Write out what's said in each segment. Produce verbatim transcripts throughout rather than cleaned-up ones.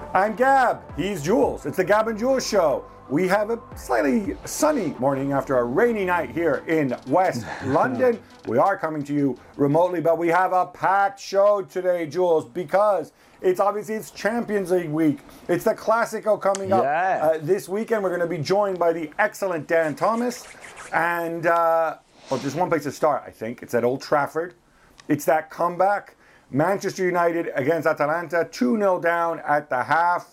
I'm Gab. He's Jules. It's the Gab and Jules Show. We have a slightly sunny morning after a rainy night here in West London. We are coming to you remotely, but we have a packed show today, Jules, because it's obviously it's Champions League week. It's the Classico coming up yeah. uh, this weekend. We're going to be joined by the excellent Dan Thomas. And, uh, well, there's one place to start, I think. It's at Old Trafford. It's that comeback. Manchester United against Atalanta, two nil down at the half.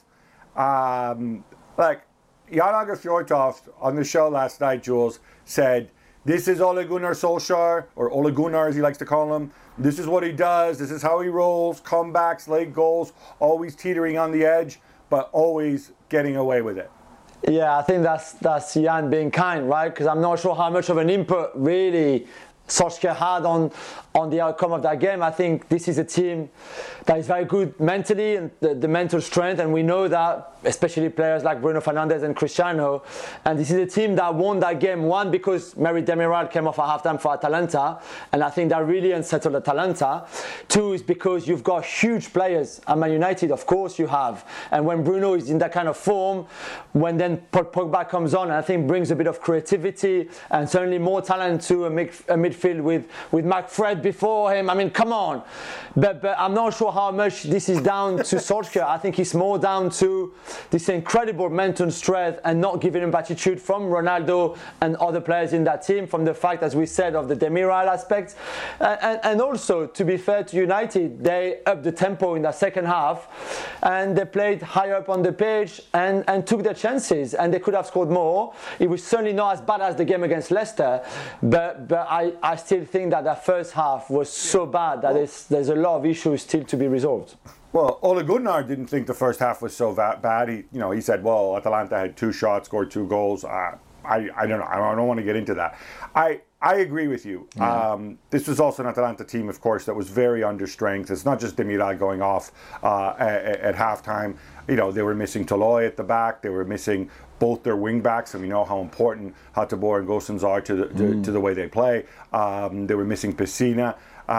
Um, like, Jan-Åge Fjørtoft on the show last night, Jules, said, this is Ole Gunnar Solskjaer, or Ole Gunnar as he likes to call him. This is what he does. This is how he rolls. Comebacks, late goals, always teetering on the edge, but always getting away with it. Yeah, I think that's that's Jan being kind, right? Because I'm not sure how much of an input really Solskjaer had on, on the outcome of that game. I think this is a team that is very good mentally and the, the mental strength, and we know that, especially players like Bruno Fernandes and Cristiano. And this is a team that won that game, one, because Merih Demiral came off at halftime for Atalanta, and I think that really unsettled Atalanta. Two is because you've got huge players at Man United, of course you have. And when Bruno is in that kind of form, when then Pogba comes on, I think brings a bit of creativity and certainly more talent to a, mid, a midfield with, with McFred before him. I mean, come on. But, but I'm not sure how much this is down to Solskjaer. I think it's more down to this incredible mental strength and not giving him attitude from Ronaldo and other players in that team, from the fact, as we said, of the Demiral aspect. And, and, and also, to be fair to United, they upped the tempo in the second half and they played higher up on the pitch and, and took their chances, and they could have scored more. It was certainly not as bad as the game against Leicester, but, but I, I still think that that first half was so bad that there's, there's a lot of issues still to be resolved. Well, Ole Gunnar didn't think the first half was so bad. He, you know, he said, "Well, Atalanta had two shots, scored two goals." Uh, I, I don't know. I don't, I don't want to get into that. I, I agree with you. Yeah. Um, this was also an Atalanta team, of course, that was very under strength. It's not just Demiral going off uh, at, at halftime. You know, they were missing Toloi at the back. They were missing both their wing backs, and we know how important Hateboer and Gosens are to the, to, mm. to the way they play. Um, they were missing Pessina.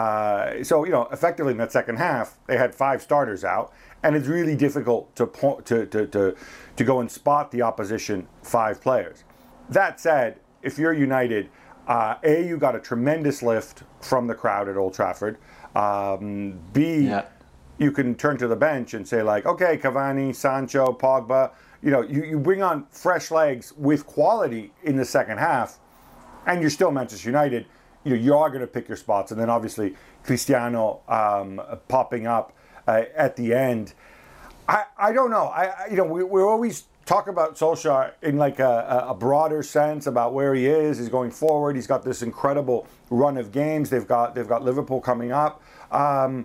Uh, so, you know, effectively in that second half, they had five starters out, and it's really difficult to po- to, to, to, to go and spot the opposition five players. That said, if you're United, uh, A, you got a tremendous lift from the crowd at Old Trafford. Um, B, yeah. you can turn to the bench and say, like, okay, Cavani, Sancho, Pogba, you know, you, you bring on fresh legs with quality in the second half, and you're still Manchester United. You know, you are going to pick your spots, and then obviously Cristiano um, popping up uh, at the end. I, I don't know. I, I you know we we always talk about Solskjaer in like a, a broader sense about where he is. He's going forward. He's got this incredible run of games. They've got they've got Liverpool coming up. Um,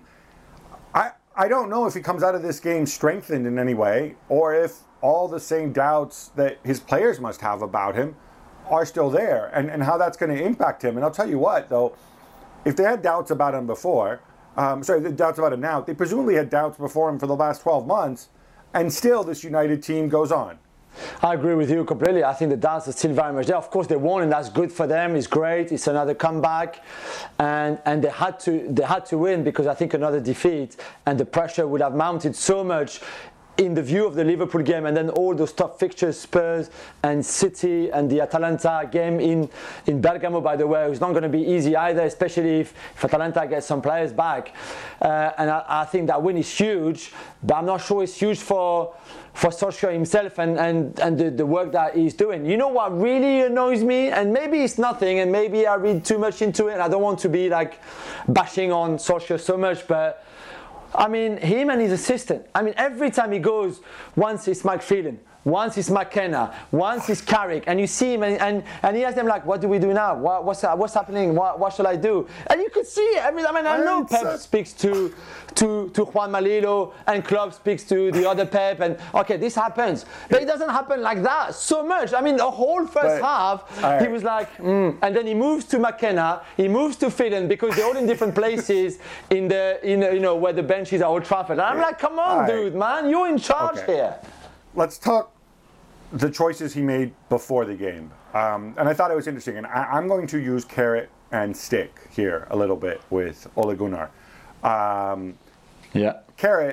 I I don't know if he comes out of this game strengthened in any way, or if all the same doubts that his players must have about him are still there, and, and how that's going to impact him. And I'll tell you what, though, if they had doubts about him before, um, sorry, the doubts about him now, they presumably had doubts before him for the last twelve months, and still this United team goes on. I agree with you completely. I think the doubts are still very much there. Of course, they won, and that's good for them. It's great. It's another comeback, and and they had to they had to win, because I think another defeat and the pressure would have mounted so much in the view of the Liverpool game, and then all those tough fixtures, Spurs and City, and the Atalanta game in, in Bergamo, by the way, it's not going to be easy either, especially if, if Atalanta gets some players back. Uh, and I, I think that win is huge, but I'm not sure it's huge for for Solskjaer himself and, and, and the, the work that he's doing. You know what really annoys me? And maybe it's nothing, and maybe I read too much into it, and I don't want to be like bashing on Solskjaer so much, but I mean, him and his assistant. I mean, every time he goes, once it's Mike Phelan, once it's McKenna, once it's Carrick, and you see him, and, and, and he asks them, like, what do we do now? What, what's what's happening? What, what shall I do? And you could see it. I mean, I mean, I know Pep speaks to, to, to Juan Malilo, and Klopp speaks to the other Pep, and okay, this happens. But it doesn't happen like that so much. I mean, the whole first but, half, right. he was like, mm. and then he moves to McKenna, he moves to Phelan, because they're all in different places in the, in you know, where the bench is at Old Trafford. And I'm like, come on, right. dude, man, you're in charge okay. here. Let's talk the choices he made before the game. Um, and I thought it was interesting. And I, I'm going to use carrot and stick here a little bit with Ole Gunnar. Um, yeah. Carrot,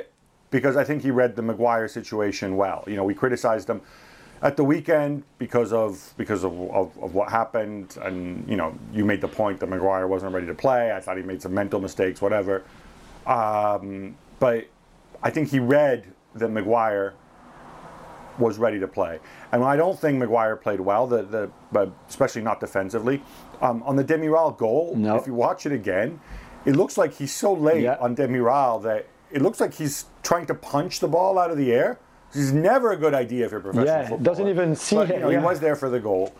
because I think he read the Maguire situation well. You know, we criticized him at the weekend because of because of, of, of what happened, and you know, you made the point that Maguire wasn't ready to play. I thought he made some mental mistakes, whatever. Um, but I think he read that Maguire was ready to play, and I don't think Maguire played well. The the but especially not defensively. Um, on the Demiral goal, no. if you watch it again, it looks like he's so late yeah. on Demiral that it looks like he's trying to punch the ball out of the air. This is never a good idea if you're a professional yeah, footballer. doesn't even see but, it. You know, yeah. He was there for the goal.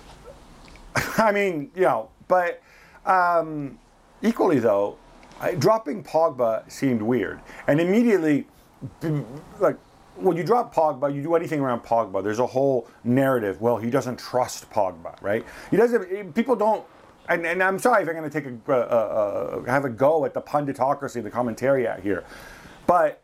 I mean, you know, but um, equally though, I, dropping Pogba seemed weird. And immediately, like, when you drop Pogba, you do anything around Pogba, there's a whole narrative, well, he doesn't trust Pogba, right? He doesn't, people don't, and, and I'm sorry if I'm going to take a, uh, uh, have a go at the punditocracy, the commentariat here, but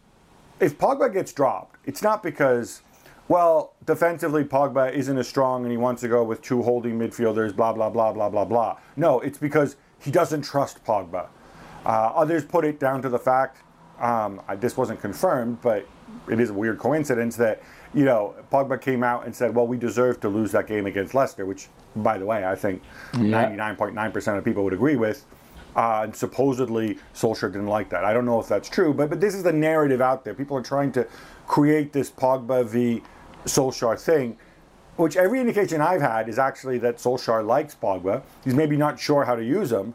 if Pogba gets dropped, it's not because, well, defensively Pogba isn't as strong and he wants to go with two holding midfielders, blah, blah, blah, blah, blah, blah. No, it's because he doesn't trust Pogba. Uh, others put it down to the fact, um, I, this wasn't confirmed, but it is a weird coincidence that, you know, Pogba came out and said, well, we deserve to lose that game against Leicester, which, by the way, I think ninety-nine point nine percent of people would agree with. Uh, and supposedly Solskjaer didn't like that. I don't know if that's true, but but this is the narrative out there. People are trying to create this Pogba v Solskjaer thing, which every indication I've had is actually that Solskjaer likes Pogba. He's maybe not sure how to use him.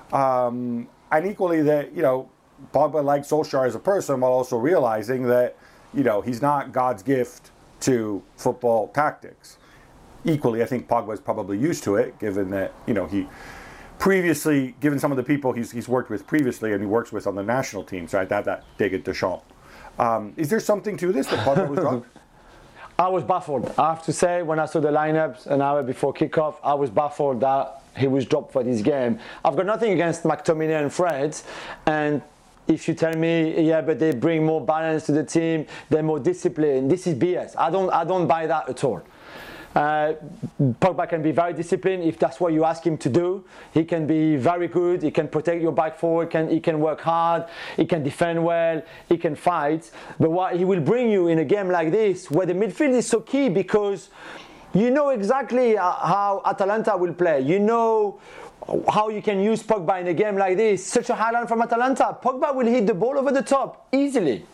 Um, and equally that, you know, Pogba likes Solskjaer as a person while also realizing that, you know, he's not God's gift to football tactics. Equally, I think Pogba is probably used to it, given that, you know, he previously, given some of the people he's, he's worked with previously and he works with on the national team, so I'd have that dig at Deschamps. Um, is there something to this that Pogba was dropped? I was baffled. I have to say, when I saw the lineups an hour before kickoff, I was baffled that he was dropped for this game. I've got nothing against McTominay and Fred, and if you tell me, yeah, but they bring more balance to the team, they're more disciplined, this is B S. I don't, I don't buy that at all. Uh, Pogba can be very disciplined if that's what you ask him to do. He can be very good. He can protect your back four. He can, he can work hard. He can defend well. He can fight. But what he will bring you in a game like this, where the midfield is so key, because you know exactly how Atalanta will play. You know how you can use Pogba in a game like this. Such a high line from Atalanta. Pogba will hit the ball over the top easily.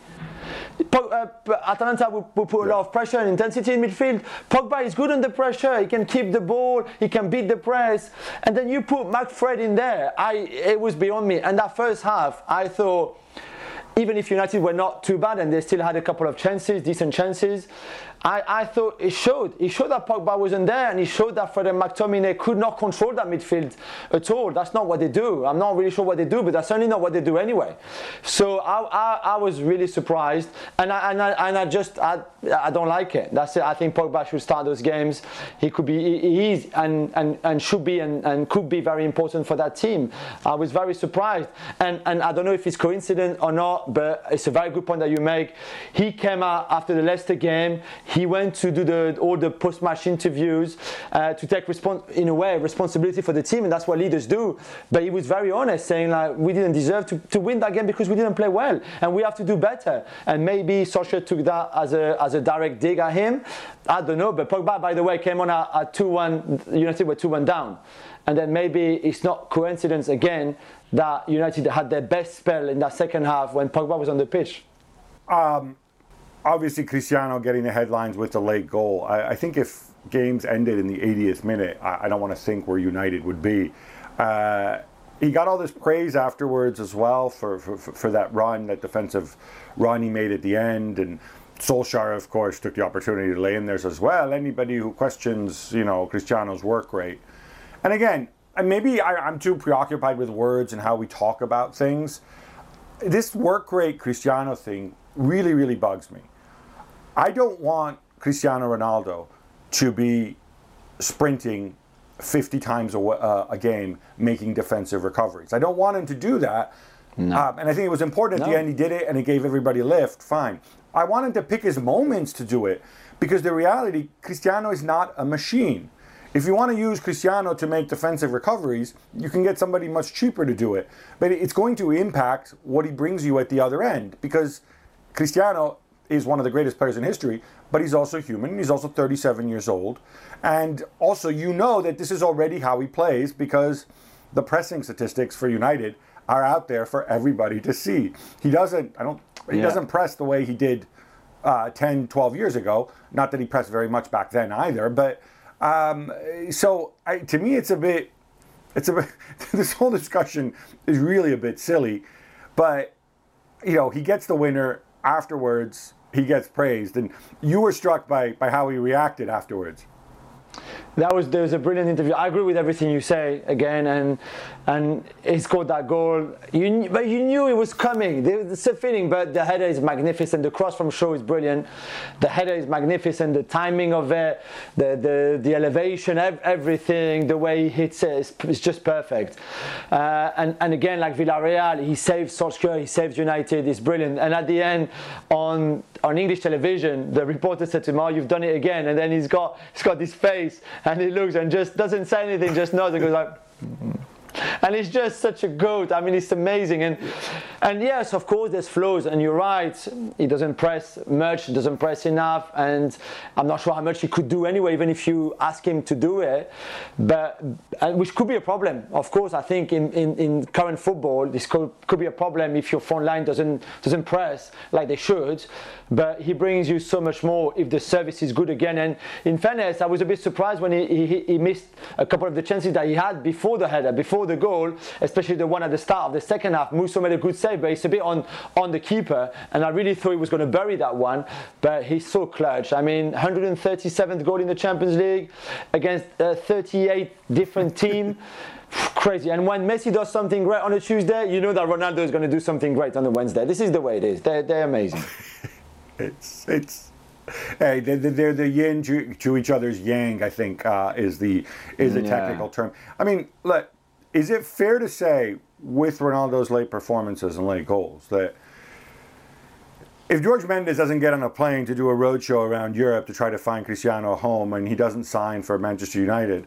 Uh, Atalanta will, will put a lot of pressure and intensity in midfield. Pogba is good under pressure. He can keep the ball. He can beat the press. And then you put McFred in there. I, it was beyond me. And that first half, I thought, even if United were not too bad and they still had a couple of chances, decent chances, I, I thought it showed. It showed that Pogba wasn't there, and it showed that Fred and McTominay could not control that midfield at all. That's not what they do. I'm not really sure what they do, but that's certainly not what they do anyway. So I, I, I was really surprised, and I, and I, and I just I, I don't like it. That's it. I think Pogba should start those games. He could be, he, he is, and, and, and should be, and, and could be very important for that team. I was very surprised, and and I don't know if it's coincident or not, but it's a very good point that you make. He came out after the Leicester game. He went to do the, all the post-match interviews uh, to take, respons- in a way, responsibility for the team, and that's what leaders do. But he was very honest, saying like, we didn't deserve to, to win that game because we didn't play well, and we have to do better. And maybe Solskjaer took that as a as a direct dig at him. I don't know. But Pogba, by the way, came on at, at two one. United were two one down, and then maybe it's not coincidence again that United had their best spell in that second half when Pogba was on the pitch. Um. Obviously, Cristiano getting the headlines with the late goal. I, I think if games ended in the eightieth minute, I, I don't want to think where United would be. Uh, he got all this praise afterwards as well for, for, for that run, that defensive run he made at the end. And Solskjaer, of course, took the opportunity to lay in theirs as well. Anybody who questions, you know, Cristiano's work rate. And again, maybe I, I'm too preoccupied with words and how we talk about things. This work rate Cristiano thing really, really bugs me. I don't want Cristiano Ronaldo to be sprinting fifty times a, uh, a game, making defensive recoveries. I don't want him to do that. No. Um, and I think it was important at no. the end he did it and he gave everybody a lift. Fine. I want him to pick his moments to do it, because the reality, Cristiano is not a machine. If you want to use Cristiano to make defensive recoveries, you can get somebody much cheaper to do it. But it's going to impact what he brings you at the other end, because Cristiano is one of the greatest players in history, but he's also human. He's also thirty-seven years old. And also, you know that this is already how he plays because the pressing statistics for United are out there for everybody to see. He doesn't, I don't, he yeah. doesn't press the way he did uh, ten, twelve years ago. Not that he pressed very much back then either, but um, so I, to me, it's a bit, it's a bit, this whole discussion is really a bit silly, but you know, he gets the winner afterwards. He gets praised, and you were struck by, by how he reacted afterwards. That was there was a brilliant interview. I agree with everything you say again, and and he scored that goal. You but you knew it was coming. It's a feeling, but the header is magnificent. The cross from Shaw is brilliant. The header is magnificent. The timing of it, the the the elevation, everything, the way he hits it is, is just perfect. Uh, and and again, like Villarreal, he saves Solskjaer, he saves United. It's brilliant. And at the end, on on English television, the reporter said to him, "Oh, you've done it again." And then he's got he's got this face. And he looks and just doesn't say anything, just nods and goes like, mm-hmm. And he's just such a goat. I mean, it's amazing. And and yes, of course, there's flaws. And you're right, he doesn't press much, doesn't press enough. And I'm not sure how much he could do anyway, even if you ask him to do it. But uh, which could be a problem. Of course, I think in, in, in current football, this could, could be a problem if your front line doesn't doesn't press like they should. But he brings you so much more if the service is good again. And in fairness, I was a bit surprised when he, he, he missed a couple of the chances that he had before the header, before the goal, especially the one at the start of the second half. Musso made a good save, but it's a bit on, on the keeper. And I really thought he was going to bury that one. But he's so clutch. I mean, one hundred thirty-seventh goal in the Champions League against a thirty-eight different team. Crazy. And when Messi does something great on a Tuesday, you know that Ronaldo is going to do something great on a Wednesday. This is the way it is. They're, they're amazing. It's it's hey they're, they're the yin to, to each other's yang. I think uh, is the is the yeah. technical term. I mean, look, is it fair to say with Ronaldo's late performances and late goals that if George Mendes doesn't get on a plane to do a roadshow around Europe to try to find Cristiano a home and he doesn't sign for Manchester United,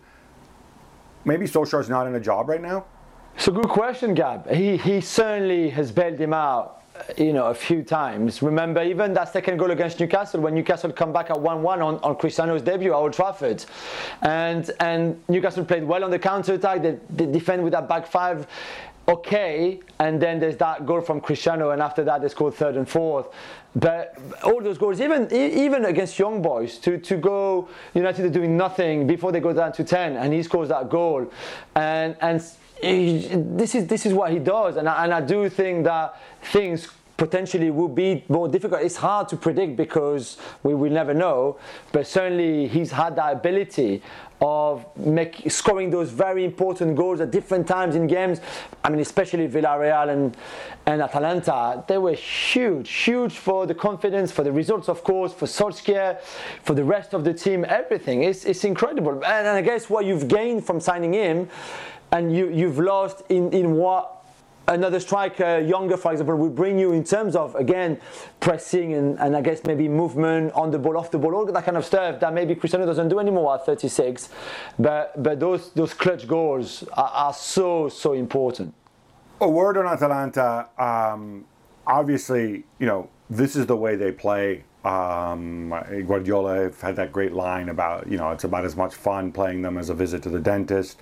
maybe Solskjaer's not in a job right now? It's a good question, Gab. He he certainly has bailed him out, you know, a few times. Remember, even that second goal against Newcastle, when Newcastle come back at one one on, on Cristiano's debut at Old Trafford. And and Newcastle played well on the counter-attack. They, they defend with that back five, okay. And then there's that goal from Cristiano, and after that they scored third and fourth. But all those goals, even even against young boys, to, to go, United are doing nothing before they go down to ten, and he scores that goal. And and This is this is what he does, and I, and I do think that things potentially will be more difficult. It's hard to predict because we will never know, but certainly he's had that ability of make, scoring those very important goals at different times in games. I mean, especially Villarreal and, and Atalanta, they were huge, huge for the confidence, for the results, of course, for Solskjaer, for the rest of the team, everything. It's, it's incredible. And, and I guess what you've gained from signing him, and you, you've lost in, in what another striker, younger, for example, will bring you in terms of, again, pressing and, and I guess maybe movement on the ball, off the ball, all that kind of stuff that maybe Cristiano doesn't do anymore at thirty-six. But but those those clutch goals are, are so, so important. A word on Atalanta. Um, obviously, you know, this is the way they play. Um, Guardiola had that great line about, you know, it's about as much fun playing them as a visit to the dentist.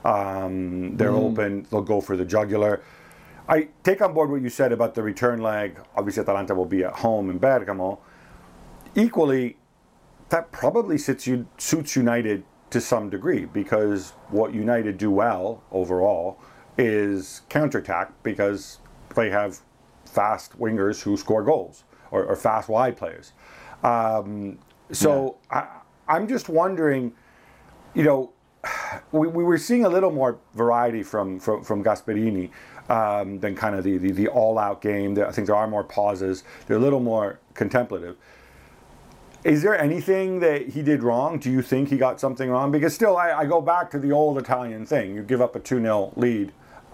Um, they're mm. open, they'll go for the jugular. I take on board what you said about the return leg. Obviously, Atalanta will be at home in Bergamo. Equally, that probably suits, you, suits United to some degree, because what United do well overall is counterattack, because they have fast wingers who score goals, or, or fast wide players. Um, so yeah. I, I'm just wondering, you know, we, we were seeing a little more variety from from, from Gasperini. Um, than kind of the, the, the all-out game. I think there are more pauses. They're a little more contemplative. Is there anything that he did wrong? Do you think he got something wrong? Because still, I, I go back to the old Italian thing. You give up a two nil lead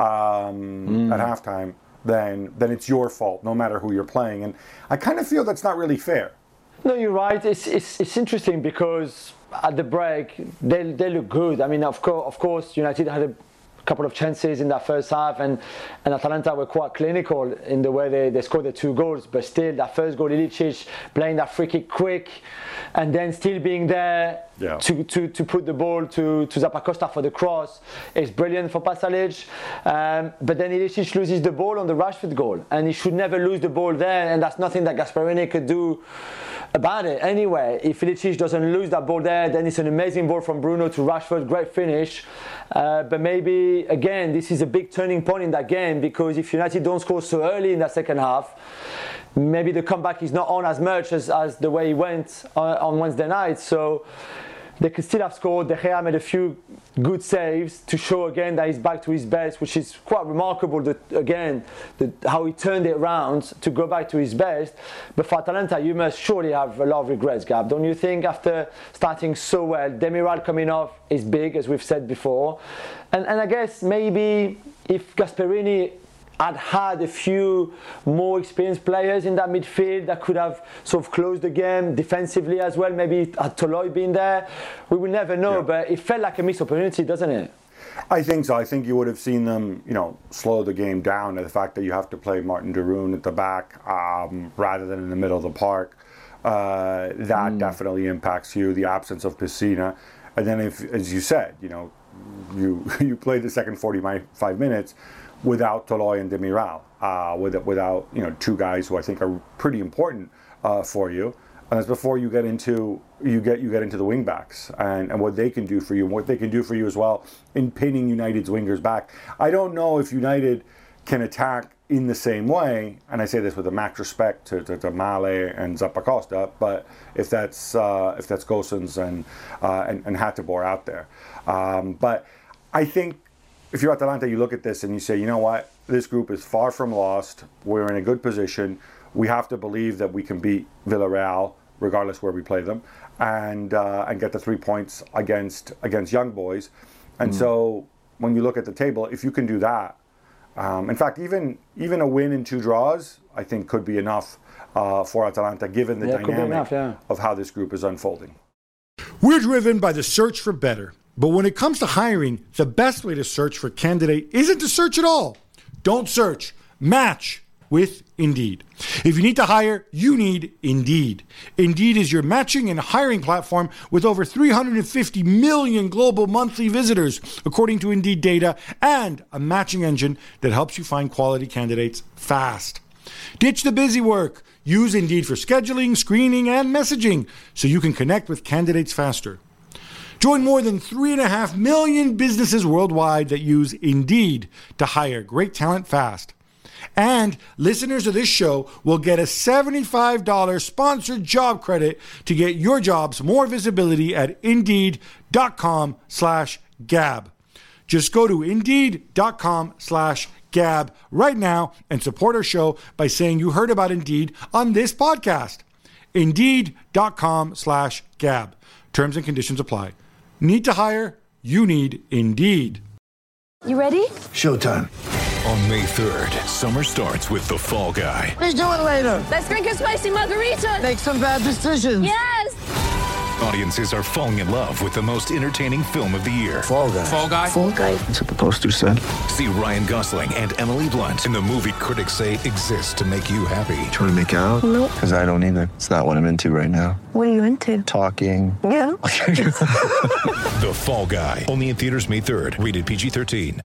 um, mm. at halftime, then then it's your fault, no matter who you're playing. And I kind of feel that's not really fair. No, you're right. It's it's, it's interesting because at the break, they they look good. I mean, of course, of course, United had a couple of chances in that first half, and, and Atalanta were quite clinical in the way they, they scored the two goals. But still, that first goal, Ilicic playing that free kick quick, and then still being there yeah. to, to, to put the ball to, to Zappacosta for the cross is brilliant for Pasalic. Um, but then Ilicic loses the ball on the Rashford goal, and he should never lose the ball there, and that's nothing that Gasperini could do about it. Anyway, if Ilicic doesn't lose that ball there, then it's an amazing ball from Bruno to Rashford, great finish. Uh, but maybe, again, this is a big turning point in that game, because if United don't score so early in that second half, maybe the comeback is not on as much as, as the way it went on, on Wednesday night. So they could still have scored. De Gea made a few good saves to show again that he's back to his best, which is quite remarkable, that, again, that how he turned it around to go back to his best. But for Atalanta, you must surely have a lot of regrets, Gab. Don't you think, after starting so well, Demiral coming off is big, as we've said before. And, and I guess maybe if Gasperini had had a few more experienced players in that midfield that could have sort of closed the game defensively as well, maybe had Toloi been there, we will never know, yeah. But it felt like a missed opportunity, doesn't it? I think so. I think you would have seen them, you know, slow the game down, and the fact that you have to play Martin de Roon at the back um, rather than in the middle of the park, uh, that mm. definitely impacts you, the absence of Pessina. And then if, as you said, you know, you you play the second forty-five minutes without Toloi and Demiral, uh, with, without, you know, two guys who I think are pretty important uh, for you. And that's before you get into you get you get into the wing backs and, and what they can do for you, and what they can do for you as well in pinning United's wingers back. I don't know if United can attack in the same way, and I say this with a max respect to, to, to Male and Zappacosta, but if that's uh, if that's Gosens and, uh, and and Hateboer out there, um, but I think. If you're Atalanta, you look at this and you say, you know what, this group is far from lost. We're in a good position. We have to believe that we can beat Villarreal, regardless where we play them, and uh, and get the three points against against Young Boys. And mm. so when you look at the table, if you can do that, um, in fact, even even a win and two draws, I think could be enough uh, for Atalanta, given the yeah, dynamic enough, yeah. of how this group is unfolding. We're driven by the search for better. But when it comes to hiring, the best way to search for a candidate isn't to search at all. Don't search. Match with Indeed. If you need to hire, you need Indeed. Indeed is your matching and hiring platform with over three hundred fifty million global monthly visitors, according to Indeed data, and a matching engine that helps you find quality candidates fast. Ditch the busy work. Use Indeed for scheduling, screening, and messaging so you can connect with candidates faster. Join more than three and a half million businesses worldwide that use Indeed to hire great talent fast. And listeners of this show will get a seventy-five dollars sponsored job credit to get your jobs more visibility at Indeed.com slash Gab. Just go to Indeed.com slash Gab right now and support our show by saying you heard about Indeed on this podcast. Indeed.com slash Gab. Terms and conditions apply. Need to hire? You need Indeed. You ready? Showtime. On May third, summer starts with The Fall Guy. Let's do it later. Let's drink a spicy margarita. Make some bad decisions. Yes! Audiences are falling in love with the most entertaining film of the year. Fall Guy. Fall Guy? Fall Guy. That's what the poster said. See Ryan Gosling and Emily Blunt in the movie critics say exists to make you happy. Trying to make it out? Nope. Because I don't either. It's not what I'm into right now. What are you into? Talking. Yeah. The Fall Guy. Only in theaters May third. Rated P G thirteen.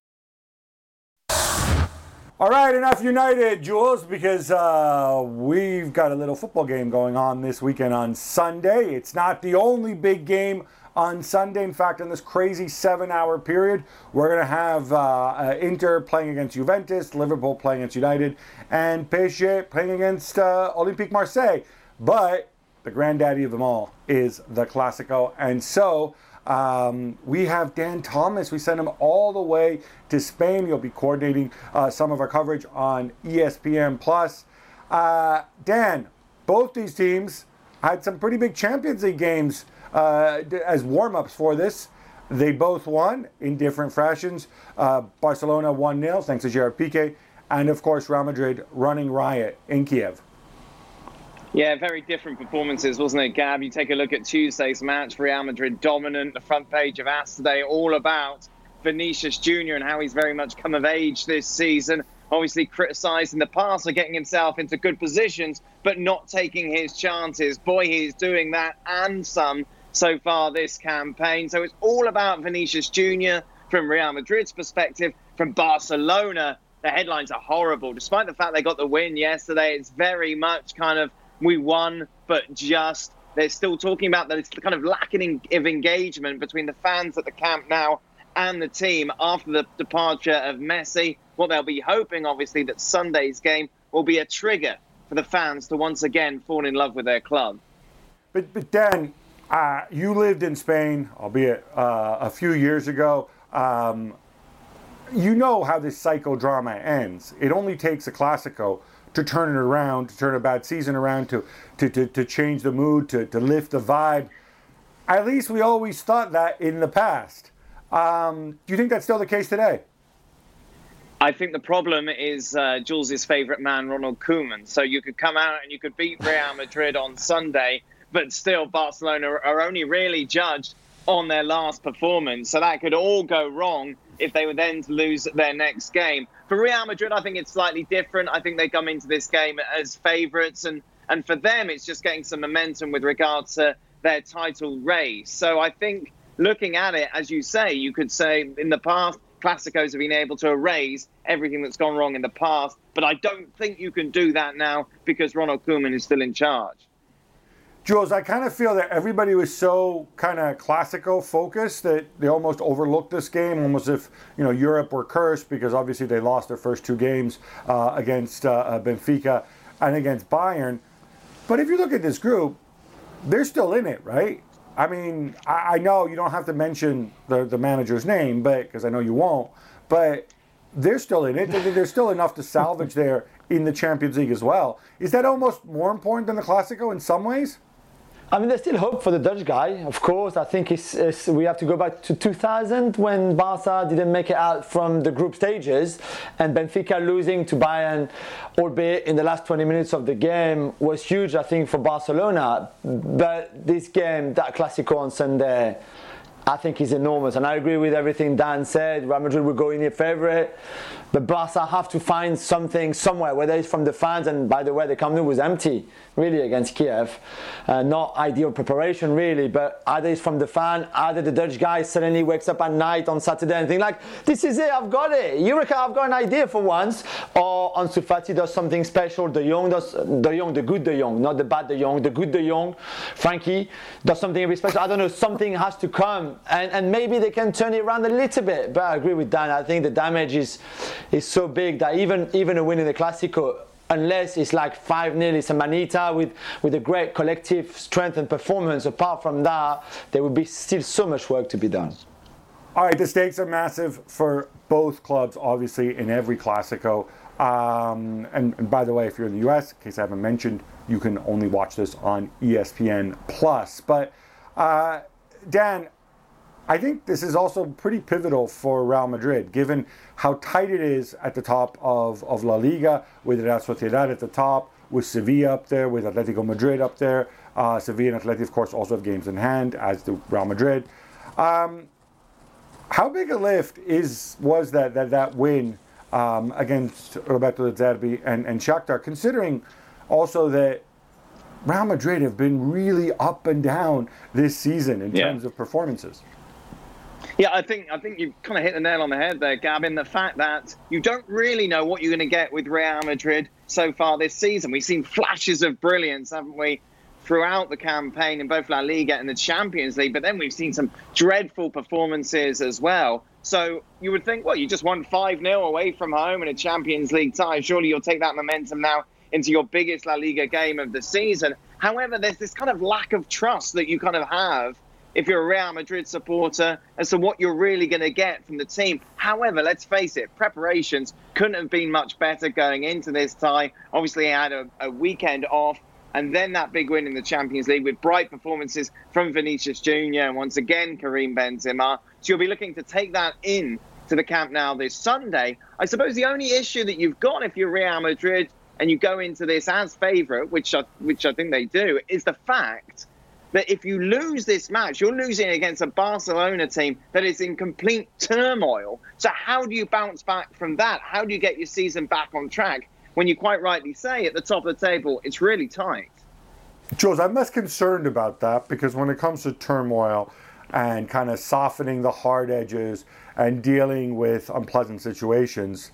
All right, enough United, Jules, because uh, we've got a little football game going on this weekend on Sunday. It's not the only big game on Sunday. In fact, in this crazy seven-hour period, we're going to have uh, uh, Inter playing against Juventus, Liverpool playing against United, and P S G playing against uh, Olympique Marseille. But the granddaddy of them all is the Clásico, and so Um, we have Dan Thomas. We sent him all the way to Spain. He'll be coordinating uh, some of our coverage on E S P N Plus. Uh, Dan, both these teams had some pretty big Champions League games uh, as warm-ups for this. They both won in different fashions. Uh, Barcelona one nil thanks to Gerard Piqué. And, of course, Real Madrid running riot in Kiev. Yeah, very different performances, wasn't it, Gab? You take a look at Tuesday's match, Real Madrid dominant, the front page of A S today, all about Vinicius Junior and how he's very much come of age this season. Obviously criticised in the past for getting himself into good positions, but not taking his chances. Boy, he's doing that and some so far this campaign. So it's all about Vinicius Junior from Real Madrid's perspective. From Barcelona, the headlines are horrible. Despite the fact they got the win yesterday, it's very much kind of, we won, but just, they're still talking about that it's kind of lacking of engagement between the fans at the Camp Nou and the team after the departure of Messi. What they'll be hoping, obviously, that Sunday's game will be a trigger for the fans to once again fall in love with their club. But, but Dan, uh, you lived in Spain, albeit uh, a few years ago. Um, you know how this psychodrama ends. It only takes a Clásico to turn it around, to turn a bad season around, to to, to, to change the mood, to, to lift the vibe. At least we always thought that in the past. Um, do you think that's still the case today? I think the problem is uh, Jules' favourite man, Ronald Koeman. So you could come out and you could beat Real Madrid on Sunday, but still Barcelona are only really judged on their last performance. So that could all go wrong if they were then to lose their next game. For Real Madrid, I think it's slightly different. I think they come into this game as favourites. And, and for them, it's just getting some momentum with regards to their title race. So I think looking at it, as you say, you could say in the past, Clásicos have been able to erase everything that's gone wrong in the past. But I don't think you can do that now because Ronald Koeman is still in charge. Jules, I kind of feel that everybody was so kind of Clásico focused that they almost overlooked this game, almost if, you know, Europe were cursed because obviously they lost their first two games uh, against uh, Benfica and against Bayern. But if you look at this group, they're still in it, right? I mean, I, I know you don't have to mention the, the manager's name, but because I know you won't, but they're still in it. There's still enough to salvage there in the Champions League as well. Is that almost more important than the Clásico in some ways? I mean, there's still hope for the Dutch guy, of course. I think it's, it's, we have to go back to two thousand when Barca didn't make it out from the group stages and Benfica losing to Bayern, albeit in the last twenty minutes of the game, was huge, I think, for Barcelona. But this game, that Clásico on Sunday, I think is enormous. And I agree with everything Dan said. Real Madrid will go in here favourite. But Barca have to find something somewhere, whether it's from the fans, and by the way, the Camp Nou was empty, really, against Kiev. Uh, not ideal preparation, really, but either it's from the fan, either the Dutch guy suddenly wakes up at night on Saturday and thinks like, this is it, I've got it. Eureka, I've got an idea for once. Or Ansu Fati does something special. De Jong does, De Jong, the good De Jong, not the bad De Jong, the good De Jong. Frankie does something very special. I don't know, something has to come. And, and maybe they can turn it around a little bit. But I agree with Dan. I think the damage is is so big that even even a win in the Clásico, unless it's like five nil, it's a manita with, with a great collective strength and performance. Apart from that, there would be still so much work to be done. All right, the stakes are massive for both clubs, obviously, in every Clásico. Um, and, and by the way, if you're in the U S, in case I haven't mentioned, you can only watch this on E S P N Plus. But uh, Dan, I think this is also pretty pivotal for Real Madrid, given how tight it is at the top of, of La Liga, with Real Sociedad at the top, with Sevilla up there, with Atletico Madrid up there. Uh, Sevilla and Atleti, of course, also have games in hand, as do Real Madrid. Um, how big a lift is was that that, that win um, against Roberto De Zerbi and, and Shakhtar, considering also that Real Madrid have been really up and down this season in yeah. terms of performances? Yeah, I think I think you've kind of hit the nail on the head there, Gavin. The fact that you don't really know what you're going to get with Real Madrid so far this season. We've seen flashes of brilliance, haven't we, throughout the campaign in both La Liga and the Champions League. But then we've seen some dreadful performances as well. So you would think, well, you just won five nil away from home in a Champions League tie. Surely you'll take that momentum now into your biggest La Liga game of the season. However, there's this kind of lack of trust that you kind of have if you're a Real Madrid supporter as to what you're really going to get from the team. However, let's face it, preparations couldn't have been much better going into this tie. Obviously, he had a, a weekend off, and then that big win in the Champions League with bright performances from Vinicius Junior and once again Karim Benzema. So you'll be looking to take that in to the Camp Nou this Sunday. I suppose the only issue that you've got if you're Real Madrid and you go into this as favourite, which I, which I think they do, is the fact that if you lose this match, you're losing against a Barcelona team that is in complete turmoil. So how do you bounce back from that? How do you get your season back on track when you quite rightly say at the top of the table, it's really tight? Jules, I'm less concerned about that because when it comes to turmoil and kind of softening the hard edges and dealing with unpleasant situations,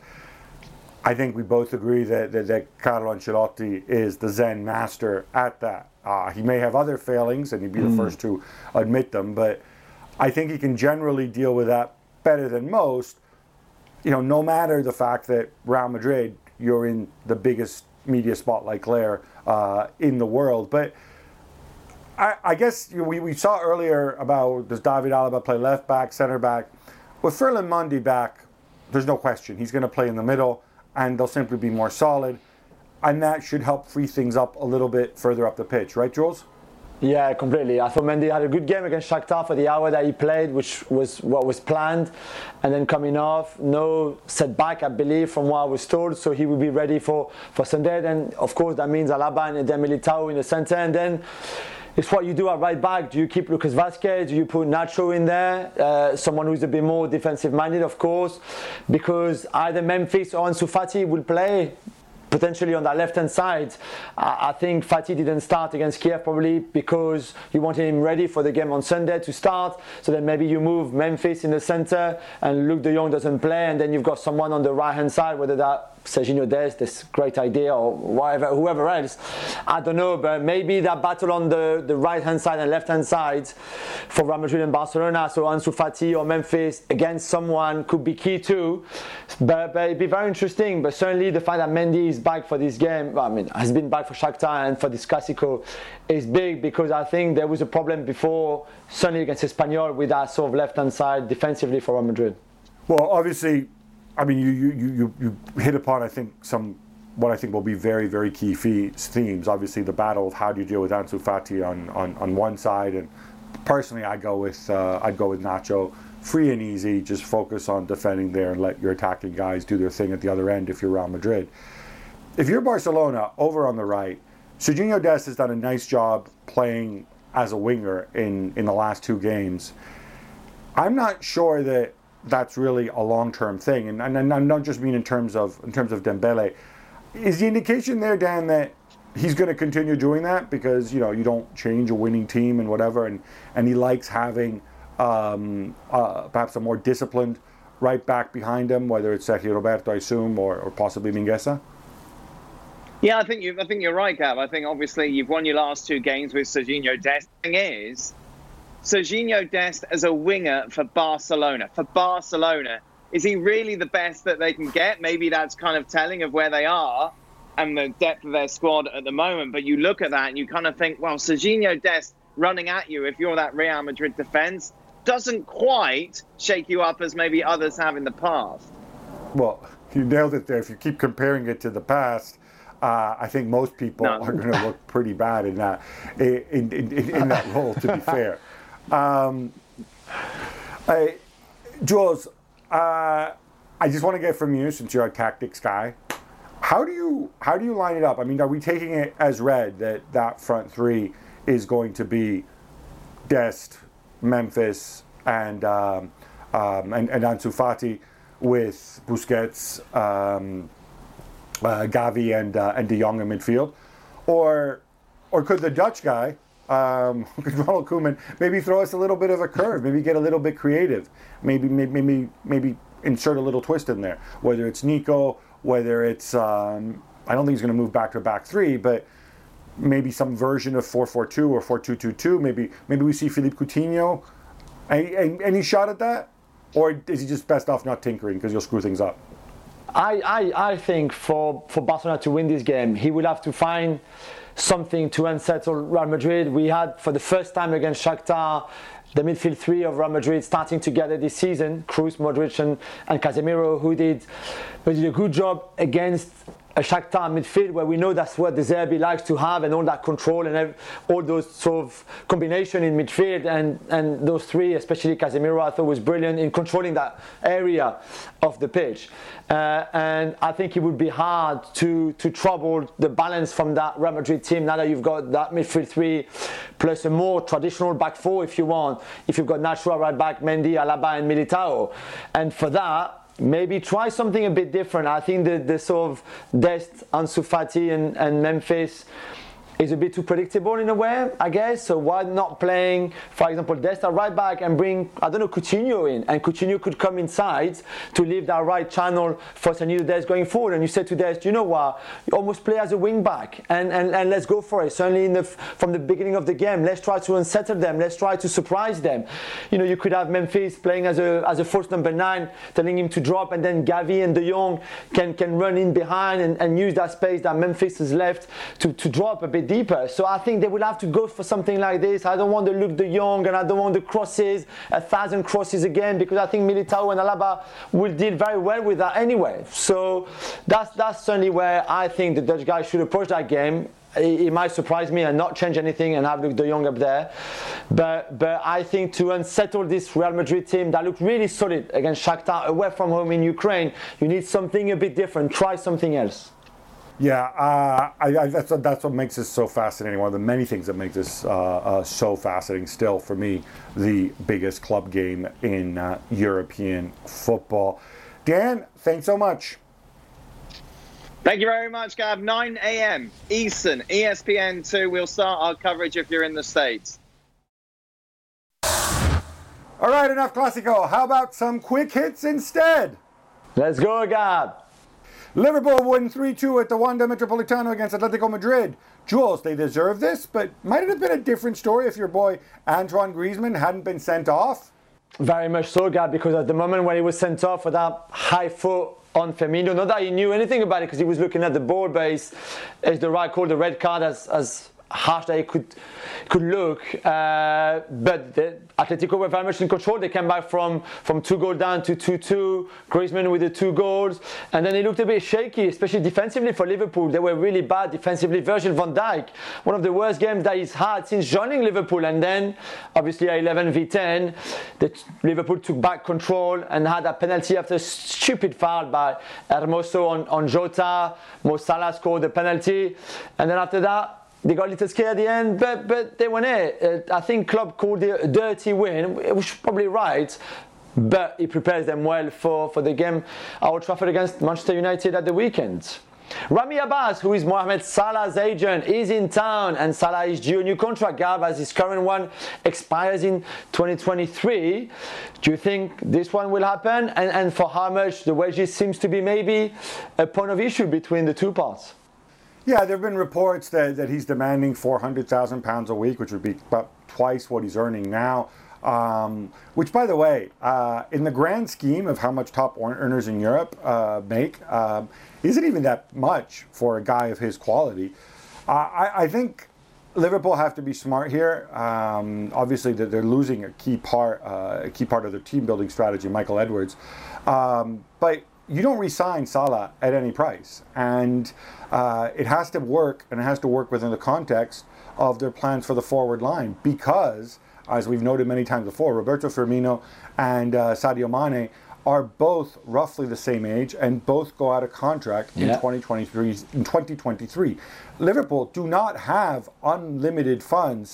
I think we both agree that, that, that Carlo Ancelotti is the Zen master at that. Uh, he may have other failings, and he'd be mm. the first to admit them, but I think he can generally deal with that better than most, you know, no matter the fact that Real Madrid, you're in the biggest media spotlight glare uh, in the world. But I, I guess you know, we, we saw earlier about does David Alaba play left back, center back. With Ferland Mendy back, there's no question. He's going to play in the middle, and they'll simply be more solid. And that should help free things up a little bit further up the pitch. Right, Jules? Yeah, completely. I thought Mendy had a good game against Shakhtar for the hour that he played, which was what was planned. And then coming off, no setback, I believe, from what I was told. So he will be ready for, for Sunday. Then, of course, that means Alaba and Eder Militao in the centre. And then it's what you do at right back. Do you keep Lucas Vazquez? Do you put Nacho in there? Uh, someone who's a bit more defensive-minded, of course. Because either Memphis or Ansu Fati will play potentially on that left-hand side. I think Fati didn't start against Kiev probably because you wanted him ready for the game on Sunday to start. So then maybe you move Memphis in the center and Luke de Jong doesn't play, and then you've got someone on the right-hand side, whether that Serginho Dest, this great idea, or whatever, whoever else. I don't know, but maybe that battle on the, the right-hand side and left-hand side for Real Madrid and Barcelona, so Ansu Fati or Memphis against someone could be key too. But, but it'd be very interesting. But certainly the fact that Mendy is back for this game, I mean, has been back for Shakhtar and for this Clásico is big, because I think there was a problem before, certainly against Espanyol, with that sort of left-hand side defensively for Real Madrid. Well, obviously, I mean, you, you, you, you hit upon, I think, some what I think will be very, very key themes. Obviously, the battle of how do you deal with Ansu Fati on, on, on one side, and personally, I go with uh, I'd go with Nacho, free and easy. Just focus on defending there and let your attacking guys do their thing at the other end. If you're Real Madrid, if you're Barcelona, over on the right, Serginho Dest has done a nice job playing as a winger in in the last two games. I'm not sure that that's really a long-term thing, and, and I don't just mean in terms of in terms of Dembele. Is the indication there, Dan, that he's going to continue doing that because you know you don't change a winning team and whatever, and, and he likes having um, uh, perhaps a more disciplined right back behind him, whether it's Sergio Roberto, I assume, or, or possibly Mingueza? Yeah, I think you. I think you're right, Gav. I think obviously you've won your last two games with Serginho Dest. The thing is, Serginho Dest as a winger for Barcelona. For Barcelona, is he really the best that they can get? Maybe that's kind of telling of where they are and the depth of their squad at the moment. But you look at that and you kind of think, well, Serginho Dest running at you, if you're that Real Madrid defence, doesn't quite shake you up as maybe others have in the past. Well, you nailed it there. If you keep comparing it to the past, Uh, I think most people no. are going to look pretty bad in that in, in, in, in that role, to be fair. Um, I, Jules, uh, I just want to get from you, since you're a tactics guy, how do you how do you line it up? I mean, are we taking it as read that that front three is going to be Dest, Memphis, and um, um, and, and Ansu Fati, with Busquets, um, uh, Gavi, and uh, and De Jong in midfield, or or could the Dutch guy, um, could Ronald Koeman maybe throw us a little bit of a curve, maybe get a little bit creative, maybe maybe maybe, maybe insert a little twist in there, whether it's Nico, whether it's um, I don't think he's going to move back to a back three, but maybe some version of four four two or four two two two. Maybe maybe we see Philippe Coutinho. Any, any, any shot at that? Or is he just best off not tinkering because you'll screw things up? I, I, I think for, for Barcelona to win this game, he will have to find something to unsettle Real Madrid. We had, for the first time against Shakhtar, the midfield three of Real Madrid starting together this season, Kroos, Modric and, and Casemiro, who did, who did a good job against a Shakhtar midfield where we know that's what De Zerbi likes to have, and all that control and have, all those sort of combination in midfield, and, and those three, especially Casemiro, I thought was brilliant in controlling that area of the pitch. Uh, and I think it would be hard to, to trouble the balance from that Real Madrid team now that you've got that midfield three plus a more traditional back four if you want, if you've got Nacho right back, Mendy, Alaba and Militao. And for that, maybe try something a bit different. I think the, the sort of Dest, Ansu Fati and, and Memphis is a bit too predictable in a way, I guess. So why not playing, for example, Dest at right back and bring, I don't know, Coutinho in, and Coutinho could come inside to leave that right channel for Sanito Dest going forward. And you said to Dest, you know what, you almost play as a wing back, and, and, and let's go for it. Certainly in the, from the beginning of the game, let's try to unsettle them, let's try to surprise them. You know, you could have Memphis playing as a as a false number nine, telling him to drop, and then Gavi and De Jong can, can run in behind and, and use that space that Memphis has left to, to drop a bit deeper. So I think they will have to go for something like this. I don't want to look De Jong, and I don't want the crosses, a thousand crosses again, because I think Militao and Alaba will deal very well with that anyway. So that's that's certainly where I think the Dutch guys should approach that game. It, it might surprise me and not change anything and have Luc De Jong up there. But but I think to unsettle this Real Madrid team that looked really solid against Shakhtar away from home in Ukraine, you need something a bit different. Try something else. Yeah, uh, I, I, that's, what, that's what makes this so fascinating. One of the many things that makes this uh, uh, so fascinating, still for me, the biggest club game in uh, European football. Dan, thanks so much. Thank you very much, Gav. nine a.m. Eastern, E S P N two. We'll start our coverage if you're in the States. All right, enough Classico. How about some quick hits instead? Let's go, Gab. Liverpool win three two at the Wanda Metropolitano against Atletico Madrid. Jules, they deserve this, but might it have been a different story if your boy Antoine Griezmann hadn't been sent off? Very much so, Gab, because at the moment when he was sent off for that high foot on Firmino, not that he knew anything about it because he was looking at the ball, but it's, it's the right call, the red card, as, as harsh that it could could look. Uh, but the Atletico were very much in control. They came back from, from two goals down to two two. Griezmann with the two goals. And then it looked a bit shaky, especially defensively for Liverpool. They were really bad defensively. Virgil van Dijk, one of the worst games that he's had since joining Liverpool. And then, obviously, at eleven v ten, the, Liverpool took back control and had a penalty after a stupid foul by Hermoso on, on Jota. Mo Salah scored the penalty. And then after that, they got a little scared at the end, but but they won it. Uh, I think Klopp called it a dirty win, which was probably right, but it prepares them well for, for the game at Old Trafford against Manchester United at the weekend. Rami Abbas, who is Mohamed Salah's agent, is in town, and Salah is due a new contract, Gav, as his current one expires in twenty twenty-three. Do you think this one will happen? And, and for how much? The wages seems to be maybe a point of issue between the two parts. Yeah, there have been reports that, that he's demanding four hundred thousand pounds a week, which would be about twice what he's earning now. Um, which, by the way, uh, in the grand scheme of how much top earners in Europe uh, make, um, isn't even that much for a guy of his quality. Uh, I, I think Liverpool have to be smart here. Um, obviously, they're losing a key part, uh, a key part of their team building strategy, Michael Edwards. Um, but you don't re-sign Salah at any price, and uh, it has to work, and it has to work within the context of their plans for the forward line, because, as we've noted many times before, Roberto Firmino and uh, Sadio Mane are both roughly the same age and both go out of contract yeah. in twenty twenty-three. In twenty twenty-three, Liverpool do not have unlimited funds,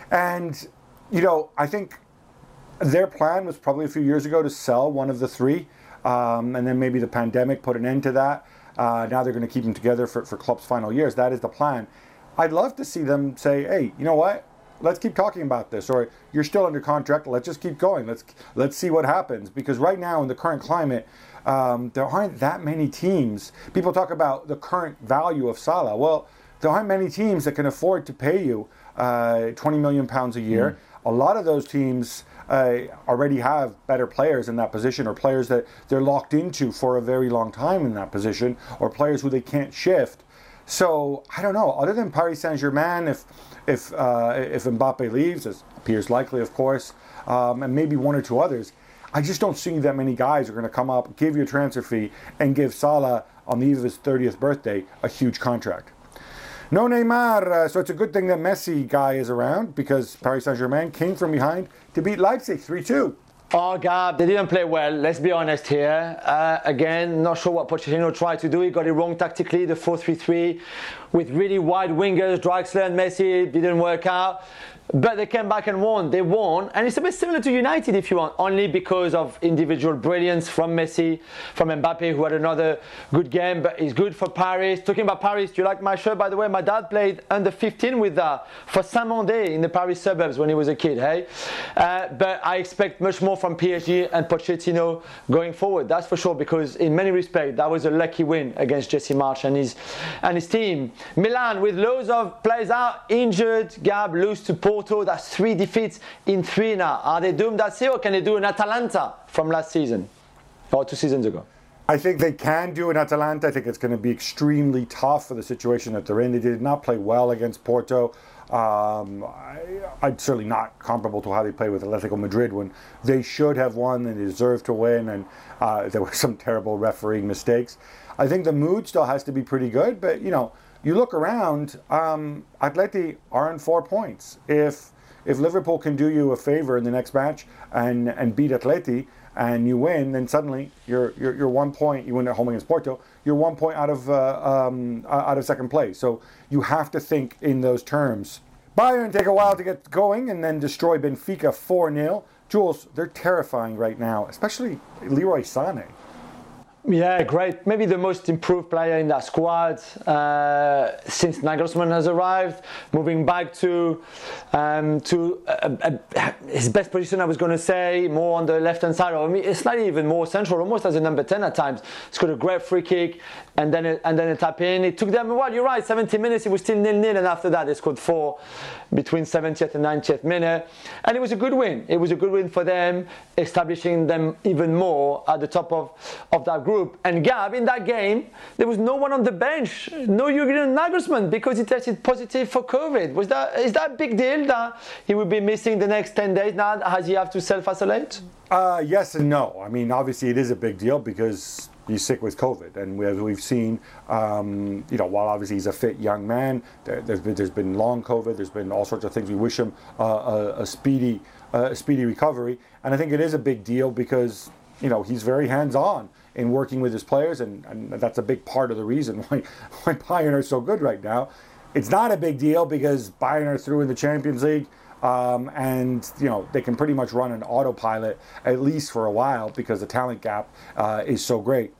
and you know I think their plan was probably a few years ago to sell one of the three. Um, and then maybe the pandemic put an end to that. Uh, now they're going to keep them together for, for Klopp's final years. That is the plan. I'd love to see them say, hey, you know what? Let's keep talking about this. Or you're still under contract. Let's just keep going. Let's let's see what happens. Because right now in the current climate, um, there aren't that many teams. People talk about the current value of Salah. Well, there aren't many teams that can afford to pay you uh, twenty million pounds a year. Mm. A lot of those teams Uh, already have better players in that position, or players that they're locked into for a very long time in that position, or players who they can't shift. So I don't know. Other than Paris Saint-Germain, if if uh, if Mbappe leaves, as appears likely, of course, um, and maybe one or two others, I just don't see that many guys are going to come up, give you a transfer fee, and give Salah on the eve of his thirtieth birthday a huge contract. No Neymar, uh, so it's a good thing that Messi guy is around because Paris Saint-Germain came from behind to beat Leipzig three two. Oh, Gab, they didn't play well. Let's be honest here. Uh, again, not sure what Pochettino tried to do. He got it wrong tactically, the four three three, with really wide wingers, Draxler and Messi. Didn't work out. But they came back and won. They won. And it's a bit similar to United, if you want, only because of individual brilliance from Messi, from Mbappe, who had another good game, but he's good for Paris. Talking about Paris, do you like my shirt, by the way? My dad played under fifteen with uh, for Saint-Mandé in the Paris suburbs when he was a kid, hey? Uh, but I expect much more from P S G and Pochettino going forward, that's for sure, because in many respects, that was a lucky win against Jesse Marsch and his, and his team. Milan, with loads of players out, injured, Gab, lose to Porto. That's three defeats in three now. Are they doomed that year, or can they do an Atalanta from last season or two seasons ago? I think they can do an Atalanta. I think it's going to be extremely tough for the situation that they're in. They did not play well against Porto. Um, I, I'd certainly not comparable to how they played with Atletico Madrid when they should have won and they deserved to win, and uh, there were some terrible refereeing mistakes. I think the mood still has to be pretty good, but you know, you look around, um, Atleti are on four points. If if Liverpool can do you a favor in the next match and, and beat Atleti and you win, then suddenly you're you're, you're one point. You win at home against Porto. You're one point out of uh, um, out of second place. So you have to think in those terms. Bayern take a while to get going and then destroy Benfica four nil. Jules, they're terrifying right now, especially Leroy Sané. Yeah, great. Maybe the most improved player in that squad uh, since Nagelsmann has arrived. Moving back to um, to uh, uh, his best position, I was going to say, more on the left-hand side, or slightly even more central, almost as a number ten at times. He's got a great free kick, and then a, and then a tap in. It took them a while. You're right, seventy minutes. It was still nil-nil, and after that, they scored four between seventieth and ninetieth minute, and it was a good win. It was a good win for them, establishing them even more at the top of of that group. Group. And Gab, in that game, there was no one on the bench, no Jurgen Nagelsmann, because he tested positive for COVID. Was that is that a big deal that he will be missing the next ten days now? Has he have to self-isolate? Uh, yes and no. I mean, obviously it is a big deal because he's sick with COVID, and we have, we've seen, um, you know, while obviously he's a fit young man, there, there's been there's been long COVID, there's been all sorts of things. We wish him uh, a, a speedy uh, a speedy recovery, and I think it is a big deal because, you know, he's very hands-on in working with his players, and, and that's a big part of the reason why, why Bayern are so good right now. It's not a big deal because Bayern are through in the Champions League, um, and you know they can pretty much run an autopilot at least for a while because the talent gap uh, is so great.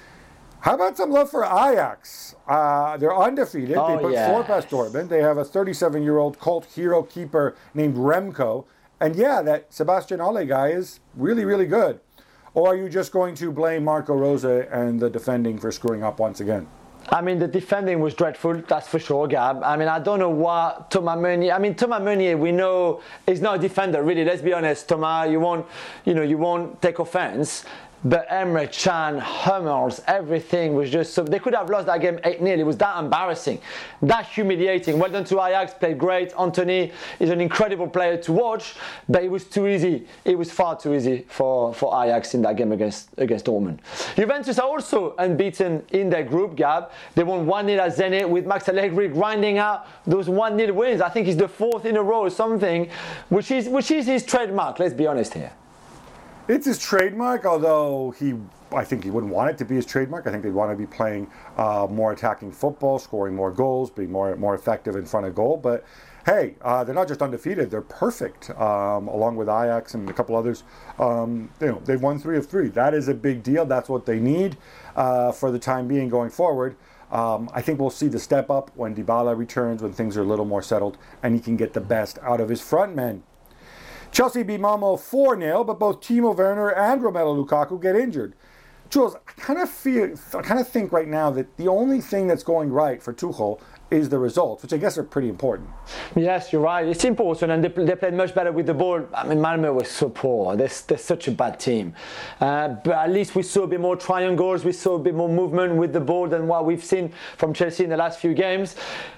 How about some love for Ajax? Uh, they're undefeated. Oh, they put yes. four past Dortmund. They have a thirty-seven-year-old cult hero keeper named Remco, and yeah, that Sebastian Haller guy is really, really good. Or are you just going to blame Marco Rose and the defending for screwing up once again? I mean, the defending was dreadful, that's for sure, Gab. I mean, I don't know what Thomas Meunier... I mean, Thomas Meunier, we know, is not a defender, really. Let's be honest, Thomas, you won't, you know, you won't take offense. But Emre Can, Hummels, everything was just so... They could have lost that game eight nil. It was that embarrassing, that humiliating. Well done to Ajax, played great. Anthony is an incredible player to watch, but it was too easy. It was far too easy for, for Ajax in that game against, against Dortmund. Juventus are also unbeaten in their group, Gab. They won one nil at Zenit with Max Allegri grinding out those one nil wins. I think it's the fourth in a row or something, which is, which is his trademark, let's be honest here. It's his trademark, although he, I think he wouldn't want it to be his trademark. I think they'd want to be playing uh, more attacking football, scoring more goals, being more more effective in front of goal. But hey, uh, they're not just undefeated; they're perfect. Um, along with Ajax and a couple others, um, you know, they've won three of three. That is a big deal. That's what they need uh, for the time being going forward. Um, I think we'll see the step up when Dybala returns, when things are a little more settled, and he can get the best out of his front men. Chelsea beat Malmo four nil, but both Timo Werner and Romelu Lukaku get injured. Jules, I kind of feel, I kind of think right now that the only thing that's going right for Tuchel is the results, which I guess are pretty important. Yes, you're right. It's important, and they, they played much better with the ball. I mean, Malmö was so poor. They're, they're such a bad team. Uh, but at least we saw a bit more triangles. We saw a bit more movement with the ball than what we've seen from Chelsea in the last few games.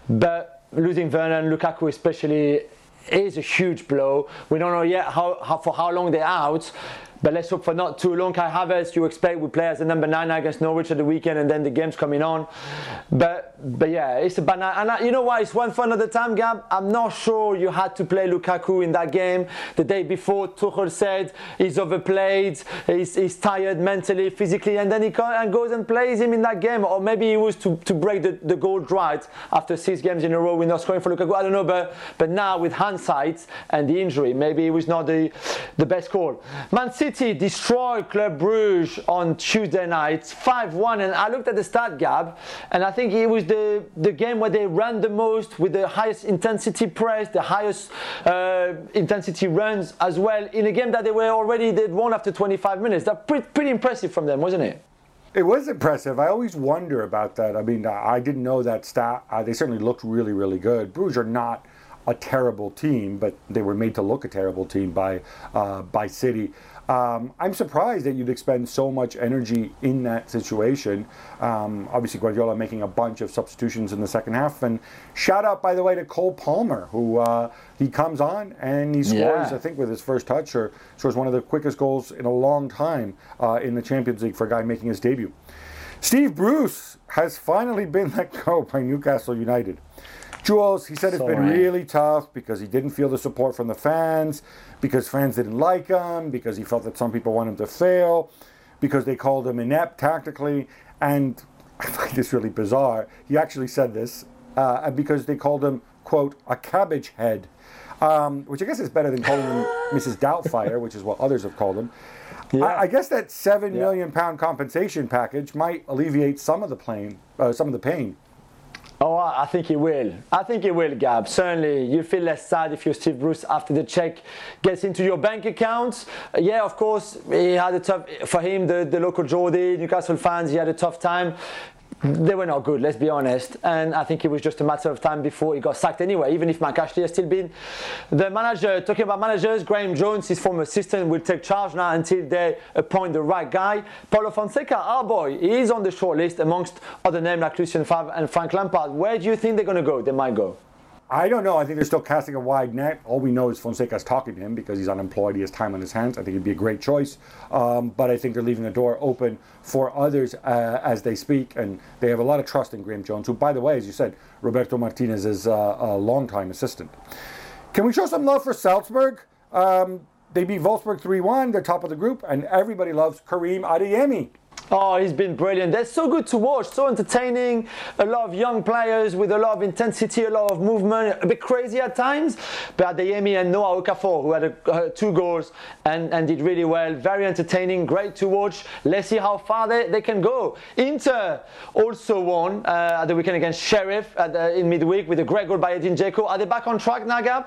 But losing Werner and Lukaku especially is a huge blow. We don't know yet how, how for how long they're out. But let's hope for not too long. Kai Havertz, you expect, will play as a number nine against Norwich at the weekend, and then the game's coming on. But but yeah, it's a bad night. And I, you know what? It's one for another time, Gab. I'm not sure you had to play Lukaku in that game. The day before, Tuchel said he's overplayed, he's, he's tired mentally, physically, and then he and goes and plays him in that game. Or maybe it was to, to break the, the goal drought after six games in a row with not scoring for Lukaku. I don't know, but but now with hindsight and the injury, maybe it was not the, the best call. Man City destroyed Club Brugge on Tuesday night, five one, and I looked at the stat, Gab, and I think it was the, the game where they ran the most with the highest intensity press, the highest uh, intensity runs as well, in a game that they were already, they'd won after twenty-five minutes. That's pretty, pretty impressive from them, wasn't it? It was impressive. I always wonder about that. I mean, I didn't know that stat. Uh, they certainly looked really, really good. Bruges are not a terrible team, but they were made to look a terrible team by uh, by City. Um, I'm surprised that you'd expend so much energy in that situation. Um, obviously, Guardiola making a bunch of substitutions in the second half. And shout out, by the way, to Cole Palmer, who uh, he comes on and he scores, yeah. I think, with his first touch, or scores one of the quickest goals in a long time uh, in the Champions League for a guy making his debut. Steve Bruce has finally been let go by Newcastle United. Jules, he said it's been really tough because he didn't feel the support from the fans, because fans didn't like him, because he felt that some people want him to fail, because they called him inept tactically, and I find this really bizarre. He actually said this, uh, and because they called him, quote, a cabbage head, um, which I guess is better than calling him Missus Doubtfire, which is what others have called him. Yeah. I, I guess that seven yeah. million pound compensation package might alleviate some of the pain, uh, some of the pain. Oh, I think it will. I think it will, Gab. Certainly, you feel less sad if you're Steve Bruce after the check gets into your bank account. Uh, yeah, of course, he had a tough, for him, the, the local Geordie, Newcastle fans, he had a tough time. They were not good, let's be honest. And I think it was just a matter of time before he got sacked anyway, even if Mike Ashley has still been the manager. Talking about managers, Graham Jones, his former assistant, will take charge now until they appoint the right guy. Paulo Fonseca, our boy, he is on the short list amongst other names like Lucien Favre and Frank Lampard. Where do you think they're going to go? They might go. I don't know. I think they're still casting a wide net. All we know is Fonseca's talking to him because he's unemployed. He has time on his hands. I think it'd be a great choice. Um, but I think they're leaving the door open for others uh, as they speak. And they have a lot of trust in Graham Jones, who, by the way, as you said, Roberto Martinez is uh, a longtime assistant. Can we show some love for Salzburg? Um, they beat Wolfsburg three one. They're top of the group. And everybody loves Karim Adeyemi. Oh, he's been brilliant. They're so good to watch, so entertaining. A lot of young players with a lot of intensity, a lot of movement, a bit crazy at times. But Adeyemi and Noah Okafor, who had a, uh, two goals and, and did really well. Very entertaining, great to watch. Let's see how far they, they can go. Inter also won uh, at the weekend against Sheriff at the, in midweek with a great goal by Edin Dzeko. Are they back on track now, Gab?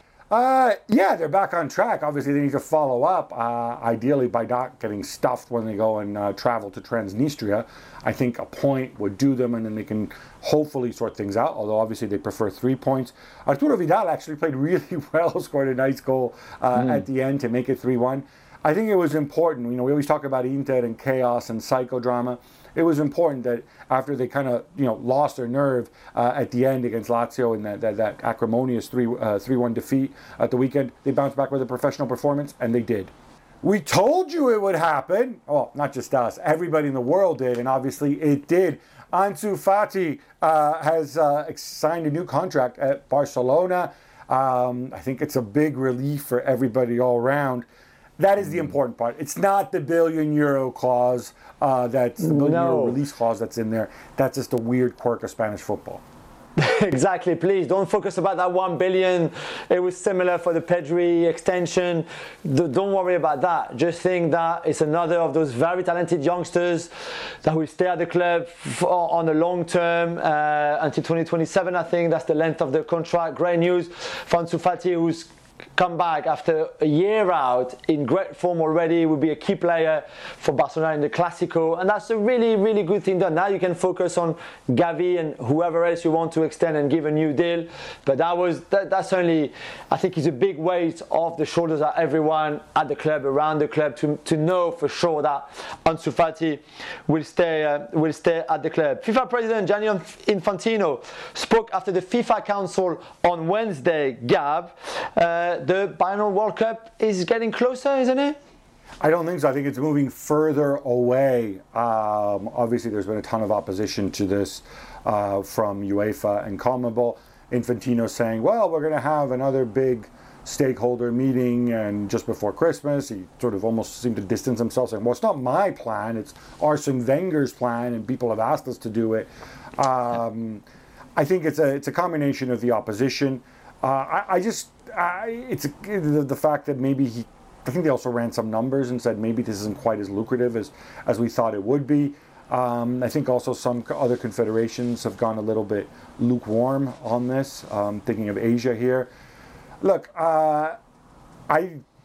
Uh, yeah, they're back on track. Obviously, they need to follow up, uh, ideally by not getting stuffed when they go and uh, travel to Transnistria. I think a point would do them, and then they can hopefully sort things out, although obviously they prefer three points. Arturo Vidal actually played really well, scored a nice goal uh, mm. at the end to make it three one. I think it was important. You know, we always talk about Inter and chaos and psychodrama. It was important that after they kind of, you know, lost their nerve uh, at the end against Lazio in that, that, that acrimonious three one defeat at the weekend, they bounced back with a professional performance, and they did. We told you it would happen. Well, not just us. Everybody in the world did, and obviously it did. Ansu Fati uh, has uh, signed a new contract at Barcelona. Um, I think it's a big relief for everybody all around. That is the important part. It's not the billion euro clause, uh, that's the billion no. euro release clause that's in there. That's just a weird quirk of Spanish football. Exactly. Please don't focus about that one billion. It was similar for the Pedri extension. Don't worry about that. Just think that it's another of those very talented youngsters that will stay at the club for, on the long term uh, until twenty twenty-seven. I think that's the length of the contract. Great news for Ansu Fati, who's come back after a year out in great form already, will be a key player for Barcelona in the Clásico, and that's a really, really good thing done. Now you can focus on Gavi and whoever else you want to extend and give a new deal. But that was that, that's only, I think, is a big weight off the shoulders of everyone at the club, around the club, to to know for sure that Ansu Fati will stay uh, will stay at the club. FIFA President Gianni Infantino spoke after the FIFA Council on Wednesday. Gab, uh, the final World Cup is getting closer, isn't it? I don't think so. I think it's moving further away. Um, obviously, there's been a ton of opposition to this uh, from UEFA and CONMEBOL. Infantino saying, well, we're going to have another big stakeholder meeting, and just before Christmas, he sort of almost seemed to distance himself, saying, well, it's not my plan, it's Arsene Wenger's plan, and people have asked us to do it. Um, I think it's a it's a combination of the opposition. Uh, I, I just, I, it's a, the, the fact that maybe he, I think they also ran some numbers and said maybe this isn't quite as lucrative as, as we thought it would be. Um, I think also some other confederations have gone a little bit lukewarm on this, um, thinking of Asia here. Look, uh, I,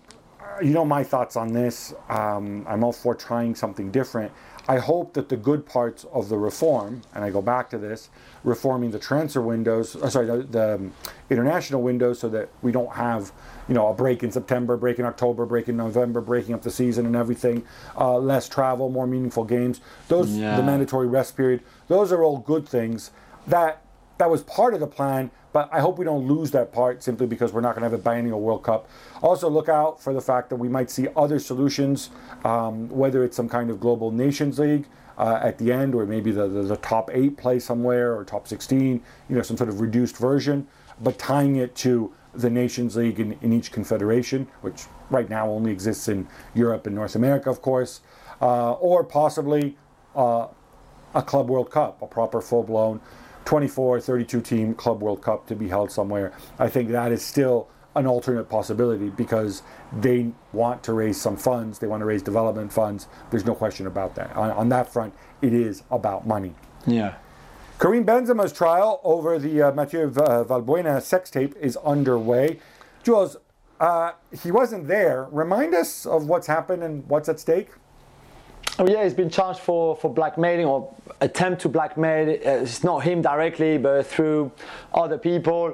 you know my thoughts on this. Um, I'm all for trying something different. I hope that the good parts of the reform, and I go back to this, reforming the transfer windows, uh, sorry, the, the international windows, so that we don't have, you know, a break in September, break in October, break in November, breaking up the season and everything, uh, less travel, more meaningful games. Those, yeah. The mandatory rest period, those are all good things. That that was part of the plan, but I hope we don't lose that part simply because we're not going to have a biennial World Cup. Also, look out for the fact that we might see other solutions, um, whether it's some kind of global nations league uh, at the end, or maybe the, the, the top eight play somewhere, or top sixteen, you know, some sort of reduced version, but tying it to the Nations League in, in each confederation, which right now only exists in Europe and North America, of course, uh, or possibly uh, a Club World Cup, a proper full-blown twenty-four, thirty-two team Club World Cup to be held somewhere. I think that is still an alternate possibility because they want to raise some funds. They want to raise development funds. There's no question about that. On, on that front, it is about money. Yeah. Karim Benzema's trial over the uh, Mathieu Valbuena sex tape is underway. Jules, uh, he wasn't there. Remind us of what's happened and what's at stake. Oh yeah, he's been charged for, for blackmailing or attempt to blackmail. Uh, it's not him directly, but through other people.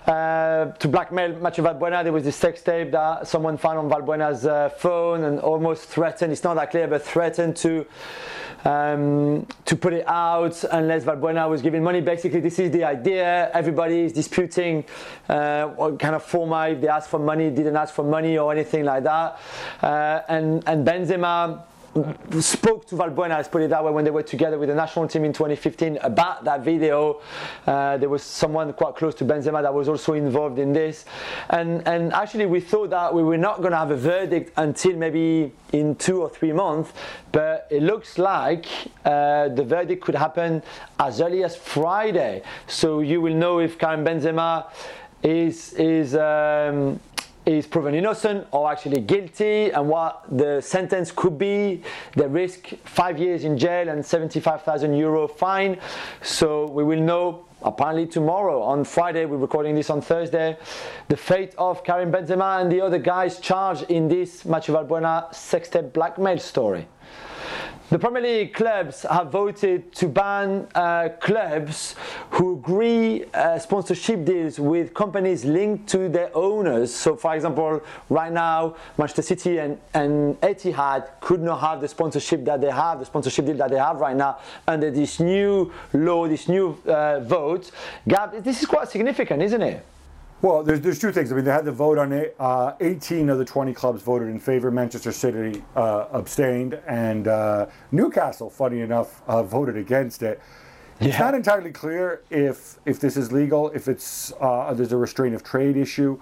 Uh, to blackmail Mathieu Valbuena, there was this sex tape that someone found on Valbuena's uh, phone and almost threatened, it's not that clear, but threatened to um, to put it out unless Valbuena was giving money. Basically, this is the idea. Everybody is disputing uh, what kind of format, if they asked for money, didn't ask for money or anything like that. Uh, and, and Benzema spoke to Valbuena, let's put it that way, when they were together with the national team in twenty fifteen about that video. Uh, there was someone quite close to Benzema that was also involved in this. And, and actually we thought that we were not going to have a verdict until maybe in two or three months, but it looks like uh, the verdict could happen as early as Friday. So you will know if Karim Benzema is, is um, is proven innocent or actually guilty, and what the sentence could be. They risk five years in jail and seventy-five thousand euro fine. So we will know apparently tomorrow. On Friday, we're recording this on Thursday, the fate of Karim Benzema and the other guys charged in this Mathieu Valbuena sextape blackmail story. The Premier League clubs have voted to ban uh, clubs who agree uh, sponsorship deals with companies linked to their owners. So, for example, right now, Manchester City and, and Etihad could not have the sponsorship that they have, the sponsorship deal that they have right now under this new law, this new uh, vote. Gab, this is quite significant, isn't it? Well, there's there's two things. I mean, they had the vote on it. Uh, eighteen of the twenty clubs voted in favor. Manchester City uh, abstained, and uh, Newcastle, funny enough, uh, voted against it. Yeah. It's not entirely clear if if this is legal, if it's uh, there's a restraint of trade issue.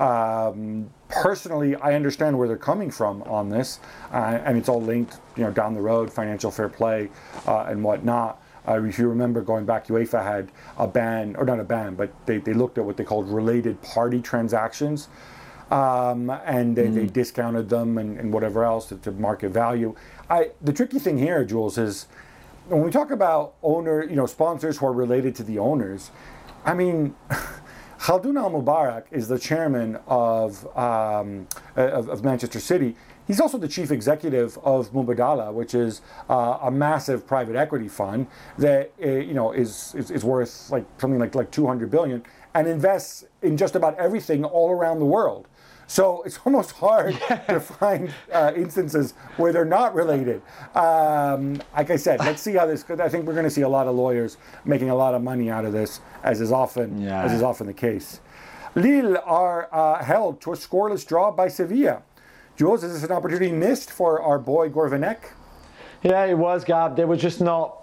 Um, personally, I understand where they're coming from on this, uh, and it's all linked, you know, down the road, financial fair play uh, and whatnot. Uh, if you remember going back, UEFA had a ban, or not a ban, but they, they looked at what they called related party transactions, um, and they, mm. they discounted them and, and whatever else to, to market value. I, the tricky thing here, Jules, is when we talk about owner, you know, sponsors who are related to the owners, I mean, Khaldoun Al-Mubarak is the chairman of, um, of, of Manchester City. He's also the chief executive of Mubadala, which is uh, a massive private equity fund that uh, you know is, is is worth like something like like two hundred billion and invests in just about everything all around the world. So it's almost hard to find uh, instances where they're not related. Um, like I said, let's see how this. I think we're going to see a lot of lawyers making a lot of money out of this, as is often yeah. as is often the case. Lille are uh, held to a scoreless draw by Sevilla. Jules, is this an opportunity missed for our boy Gourvenec? Yeah, it was, Gab. They were just not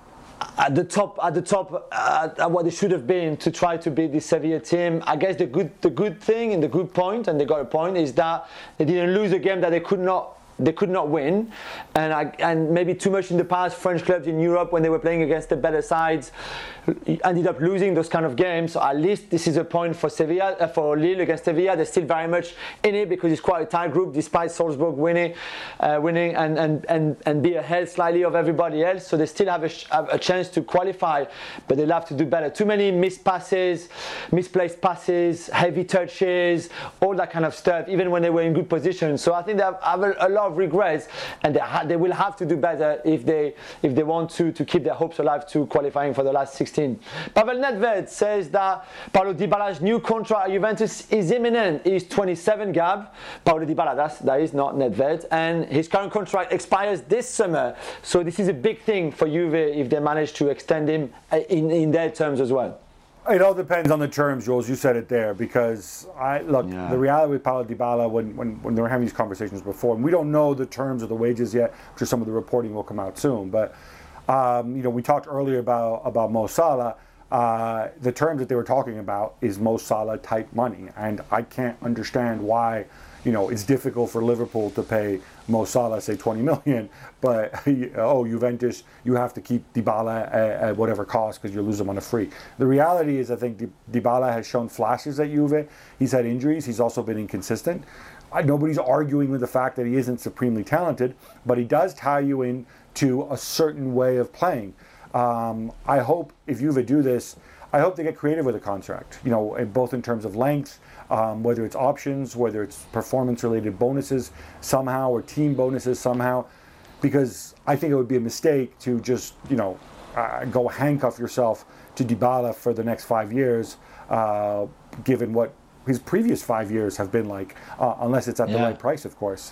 at the top, at the top, uh, at what they should have been to try to beat the Sevilla team. I guess the good, the good thing and the good point, and they got a point, is that they didn't lose a game that they could not. They could not win, and I, and maybe too much in the past. French clubs in Europe, when they were playing against the better sides, ended up losing those kind of games. So at least this is a point for Sevilla, uh, for Lille against Sevilla. They're still very much in it because it's quite a tight group, despite Salzburg winning, uh, winning and, and and and be ahead slightly of everybody else. So they still have a, have a chance to qualify, but they'll have to do better. Too many missed passes, misplaced passes, heavy touches, all that kind of stuff. Even when they were in good position. So I think they have, have a, a lot of regrets, and they, ha- they will have to do better if they if they want to to keep their hopes alive to qualifying for the last sixteen. Pavel Nedved says that Paulo Dybala's new contract at Juventus is imminent. He's twenty-seven, Gab. Paulo Dybala, that's, that is not Nedved, and his current contract expires this summer. So this is a big thing for Juve if they manage to extend him in, in their terms as well. It all depends on the terms, Jules. You said it there, because I look yeah. the reality with Paulo Dybala when, when when they were having these conversations before, and we don't know the terms or the wages yet. I'm sure some of the reporting will come out soon. But um, you know, we talked earlier about about Mo Salah. Uh, the terms that they were talking about is Mo Salah type money, and I can't understand why. You know, it's difficult for Liverpool to pay Mo Salah, say twenty million, but oh, Juventus, you have to keep Dybala at, at whatever cost because you lose him on a free. The reality is, I think Dybala has shown flashes at Juve. He's had injuries. He's also been inconsistent. Uh, nobody's arguing with the fact that he isn't supremely talented, but he does tie you in to a certain way of playing. Um, I hope if Juve do this, I hope they get creative with a contract, you know, both in terms of length, um, whether it's options, whether it's performance-related bonuses somehow, or team bonuses somehow, because I think it would be a mistake to just, you know, uh, go handcuff yourself to Dybala for the next five years, uh, given what his previous five years have been like, uh, unless it's at yeah. the right price, of course.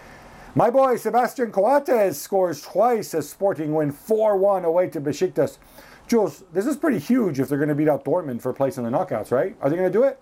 My boy Sebastian Coates scores twice as Sporting win four one away to Besiktas. Jules, this is pretty huge if they're going to beat out Dortmund for a place in the knockouts, right? Are they going to do it?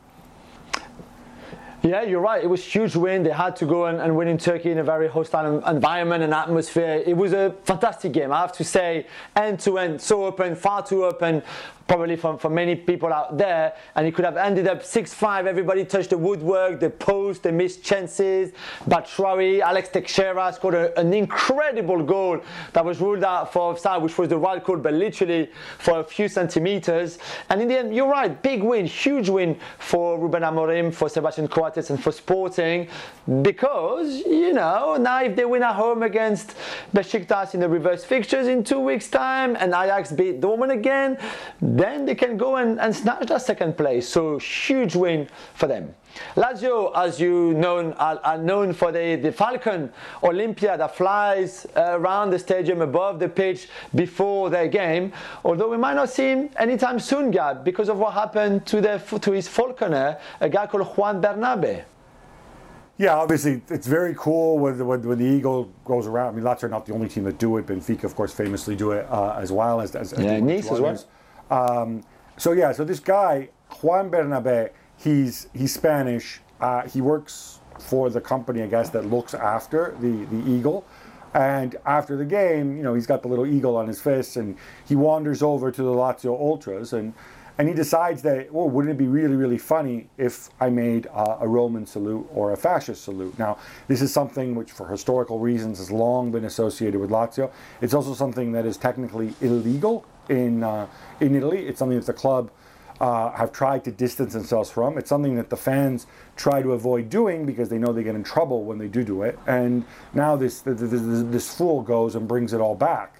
Yeah, you're right. It was a huge win. They had to go and, and win in Turkey in a very hostile environment and atmosphere. It was a fantastic game, I have to say. End to end, so open, far too open, probably for, for many people out there. And it could have ended up six five. Everybody touched the woodwork, the post, they missed chances. Batshuayi, Alex Teixeira scored a, an incredible goal that was ruled out for offside, which was the right call, but literally for a few centimeters. And in the end, you're right, big win, huge win for Ruben Amorim, for Sebastian Coates, and for Sporting, because, you know, now if they win at home against Besiktas in the reverse fixtures in two weeks' time, and Ajax beat Dortmund again, then they can go and, and snatch that second place. So huge win for them. Lazio, as you know, are, are known for the, the Falcon Olympia that flies uh, around the stadium above the pitch before their game. Although we might not see him anytime soon, Gab, because of what happened to, their, to his falconer, a guy called Juan Bernabe. Yeah, obviously, it's very cool when, when, when the eagle goes around. I mean, Lazio are not the only team that do it. Benfica, of course, famously do it uh, as well. as, as, as Yeah, Nice as well. Um, so, yeah, so this guy, Juan Bernabe, He's he's Spanish. Uh, he works for the company, I guess, that looks after the, the eagle. And after the game, you know, he's got the little eagle on his fist, and he wanders over to the Lazio Ultras, and and he decides that, oh, wouldn't it be really, really funny if I made uh, a Roman salute or a fascist salute? Now, this is something which, for historical reasons, has long been associated with Lazio. It's also something that is technically illegal in uh, in Italy. It's something that the club Uh, have tried to distance themselves from. It's something that the fans try to avoid doing because they know they get in trouble when they do do it. And now this this, this fool goes and brings it all back.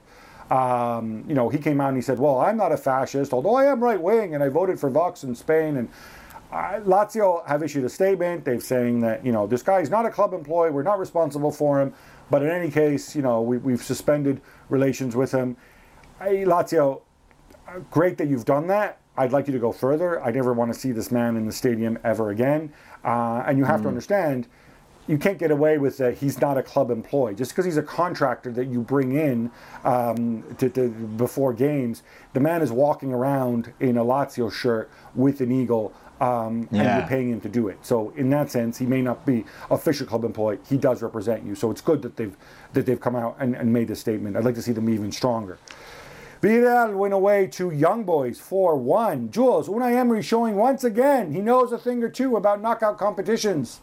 Um, you know, he came out and he said, well, I'm not a fascist, although I am right wing and I voted for Vox in Spain. And uh, Lazio have issued a statement. They're saying that, you know, this guy is not a club employee. We're not responsible for him. But in any case, you know, we, we've suspended relations with him. Hey, Lazio, great that you've done that. I'd like you to go further. I never want to see this man in the stadium ever again. Uh, and you have mm. to understand, you can't get away with that. He's not a club employee. Just because he's a contractor that you bring in um, to, to, before games, the man is walking around in a Lazio shirt with an eagle, um, yeah. and you're paying him to do it. So in that sense, he may not be official club employee. He does represent you. So it's good that they've that they've come out and, and made this statement. I'd like to see them even stronger. Villarreal went away to Young Boys four one. Jules, Unai Emery showing once again he knows a thing or two about knockout competitions.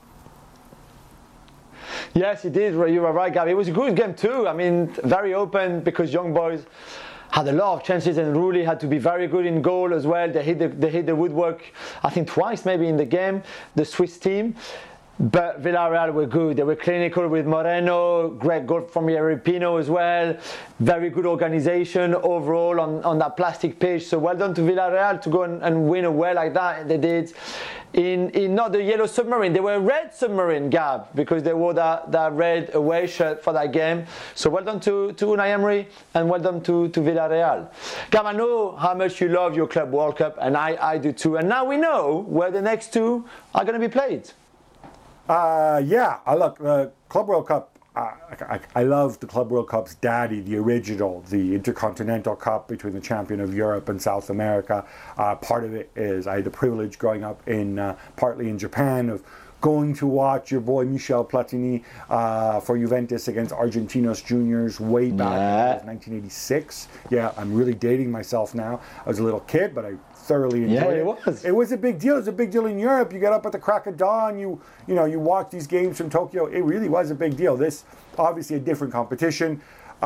Yes, he did. You were right, Gabby. It was a good game too. I mean, very open because Young Boys had a lot of chances and Rulli had to be very good in goal as well. They hit the, they hit the woodwork, I think twice maybe in the game, the Swiss team. But Villarreal were good. They were clinical with Moreno, great goal from Yerry Pino as well. Very good organization overall on, on that plastic pitch. So well done to Villarreal to go and, and win away like that. They did in, in not the yellow submarine. They were a red submarine, Gab, because they wore that, that red away shirt for that game. So well done to, to Unai Emery and well done to, to Villarreal. Gab, I know how much you love your Club World Cup, and I, I do too. And now we know where the next two are going to be played. Uh, yeah, I look, the Club World Cup, uh, I, I love the Club World Cup's daddy, the original, the Intercontinental Cup between the champion of Europe and South America. Uh, part of it is I had the privilege growing up in, uh, partly in Japan, of going to watch your boy Michel Platini uh, for Juventus against Argentinos Juniors way back yeah. in nineteen eighty-six. Yeah, I'm really dating myself now. I was a little kid, but I thoroughly enjoyed yeah, it. it was. It was a big deal. It was a big deal in Europe. You get up at the crack of dawn. You you know you watch these games from Tokyo. It really was a big deal. This obviously a different competition.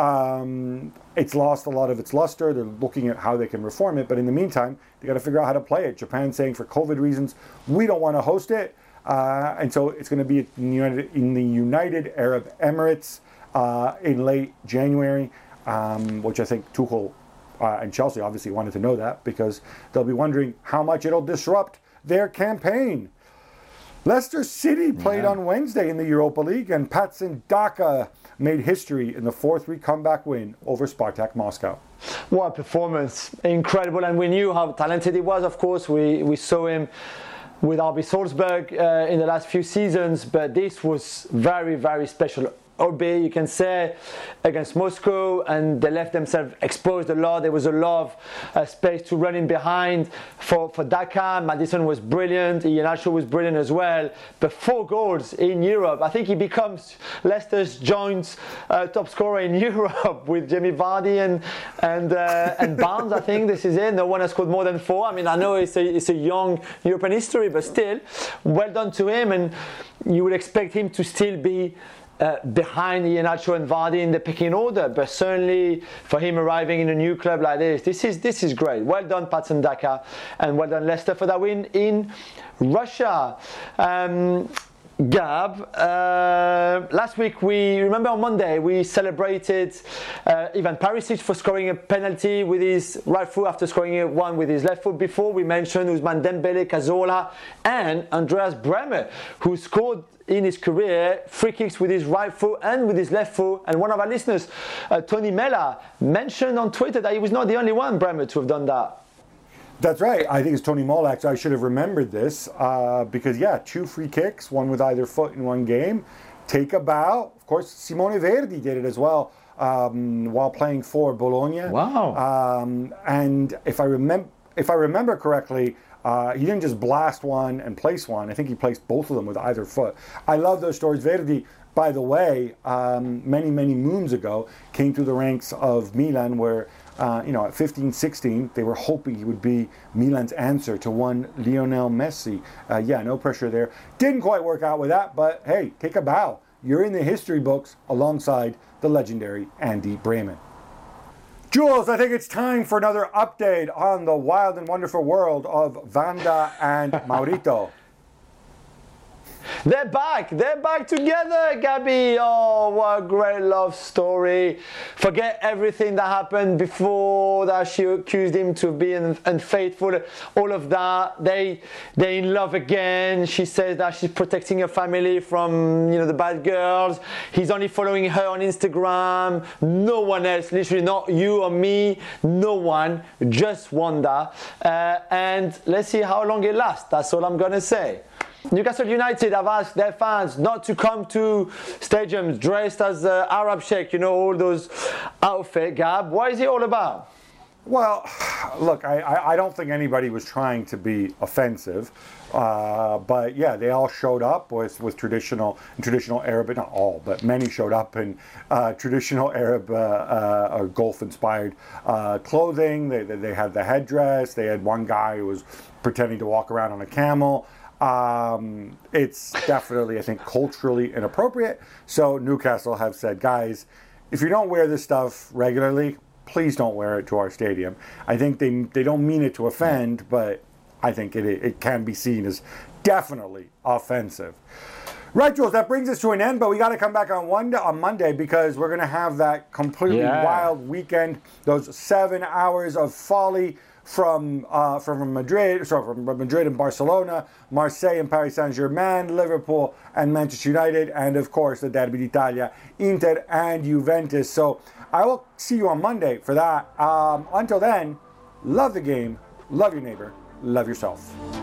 Um, it's lost a lot of its luster. They're looking at how they can reform it. But in the meantime, they got to figure out how to play it. Japan's saying for COVID reasons, we don't want to host it. Uh, and so it's going to be in the United, in the United Arab Emirates uh, in late January, um, which I think Tuchel uh, and Chelsea obviously wanted to know that because they'll be wondering how much it'll disrupt their campaign. Leicester City played yeah. on Wednesday in the Europa League, and Patson Daka made history in the four three comeback win over Spartak Moscow. What a performance. Incredible. And we knew how talented he was, of course. We, we saw him with R B Salzburg uh, in the last few seasons, but this was very, very special. Albeit you can say against Moscow, and they left themselves exposed a lot. There was a lot of uh, space to run in behind for, for Daka. Maddison was brilliant. Iheanacho was brilliant as well. But four goals in Europe. I think he becomes Leicester's joint uh, top scorer in Europe with Jamie Vardy and and uh, and Barnes. I think this is it. No one has scored more than four. I mean, I know it's a it's a young European history, but still, well done to him. And you would expect him to still be Uh, behind Iheanacho and Vardy in the pecking order, but certainly for him arriving in a new club like this, this is this is great. Well done, Patson Daka, and well done, Leicester, for that win in Russia. Um, Gab, uh, last week we remember on Monday we celebrated uh, Ivan Perisic for scoring a penalty with his right foot after scoring one with his left foot. Before we mentioned Ousmane Dembele, Cazorla, and Andreas Bremer, who scored in his career free kicks with his right foot and with his left foot. And one of our listeners, uh, Tony Mella, mentioned on Twitter that he was not the only one, Bremer, to have done that. That's right. I think it's Tony Mollack. I should have remembered this uh, because, yeah, two free kicks, one with either foot in one game. Take a bow. Of course, Simone Verdi did it as well um, while playing for Bologna. Wow. Um, and if I remember, if I remember correctly, Uh, he didn't just blast one and place one. I think he placed both of them with either foot. I love those stories. Verdi, by the way, um, many, many moons ago, came through the ranks of Milan where, uh, you know, at fifteen, sixteen, they were hoping he would be Milan's answer to one Lionel Messi. Uh, yeah, no pressure there. Didn't quite work out with that, but hey, take a bow. You're in the history books alongside the legendary Andy Bremen. Jules, I think it's time for another update on the wild and wonderful world of Wanda and Maurito. They're back. They're back together, Gabby. Oh, what a great love story. Forget everything that happened before, that she accused him to be unfaithful. All of that. They, they're in love again. She says that she's protecting her family from, you know, the bad girls. He's only following her on Instagram. No one else. Literally not you or me. No one. Just Wanda. Uh, and let's see how long it lasts. That's all I'm going to say. Newcastle United have asked their fans not to come to stadiums dressed as uh, Arab Sheikh, you know, all those outfits. Gab, what is it all about? Well, look, I, I, I don't think anybody was trying to be offensive, uh, but yeah, they all showed up with, with traditional traditional Arab, not all, but many showed up in uh, traditional Arab uh, uh, or Gulf-inspired uh, clothing. They, they, they had the headdress. They had one guy who was pretending to walk around on a camel. Um, it's definitely, I think, culturally inappropriate. So Newcastle have said, guys, if you don't wear this stuff regularly, please don't wear it to our stadium. I think they they don't mean it to offend, but I think it it can be seen as definitely offensive. Right, Jules, that brings us to an end, but we got to come back on one on Monday because we're going to have that completely yeah. wild weekend, those seven hours of folly from uh, from Madrid, sorry, from Madrid and Barcelona, Marseille and Paris Saint-Germain, Liverpool and Manchester United, and of course the Derby d'Italia, Inter and Juventus. So I will see you on Monday for that. Um, until then, love the game, love your neighbor, love yourself.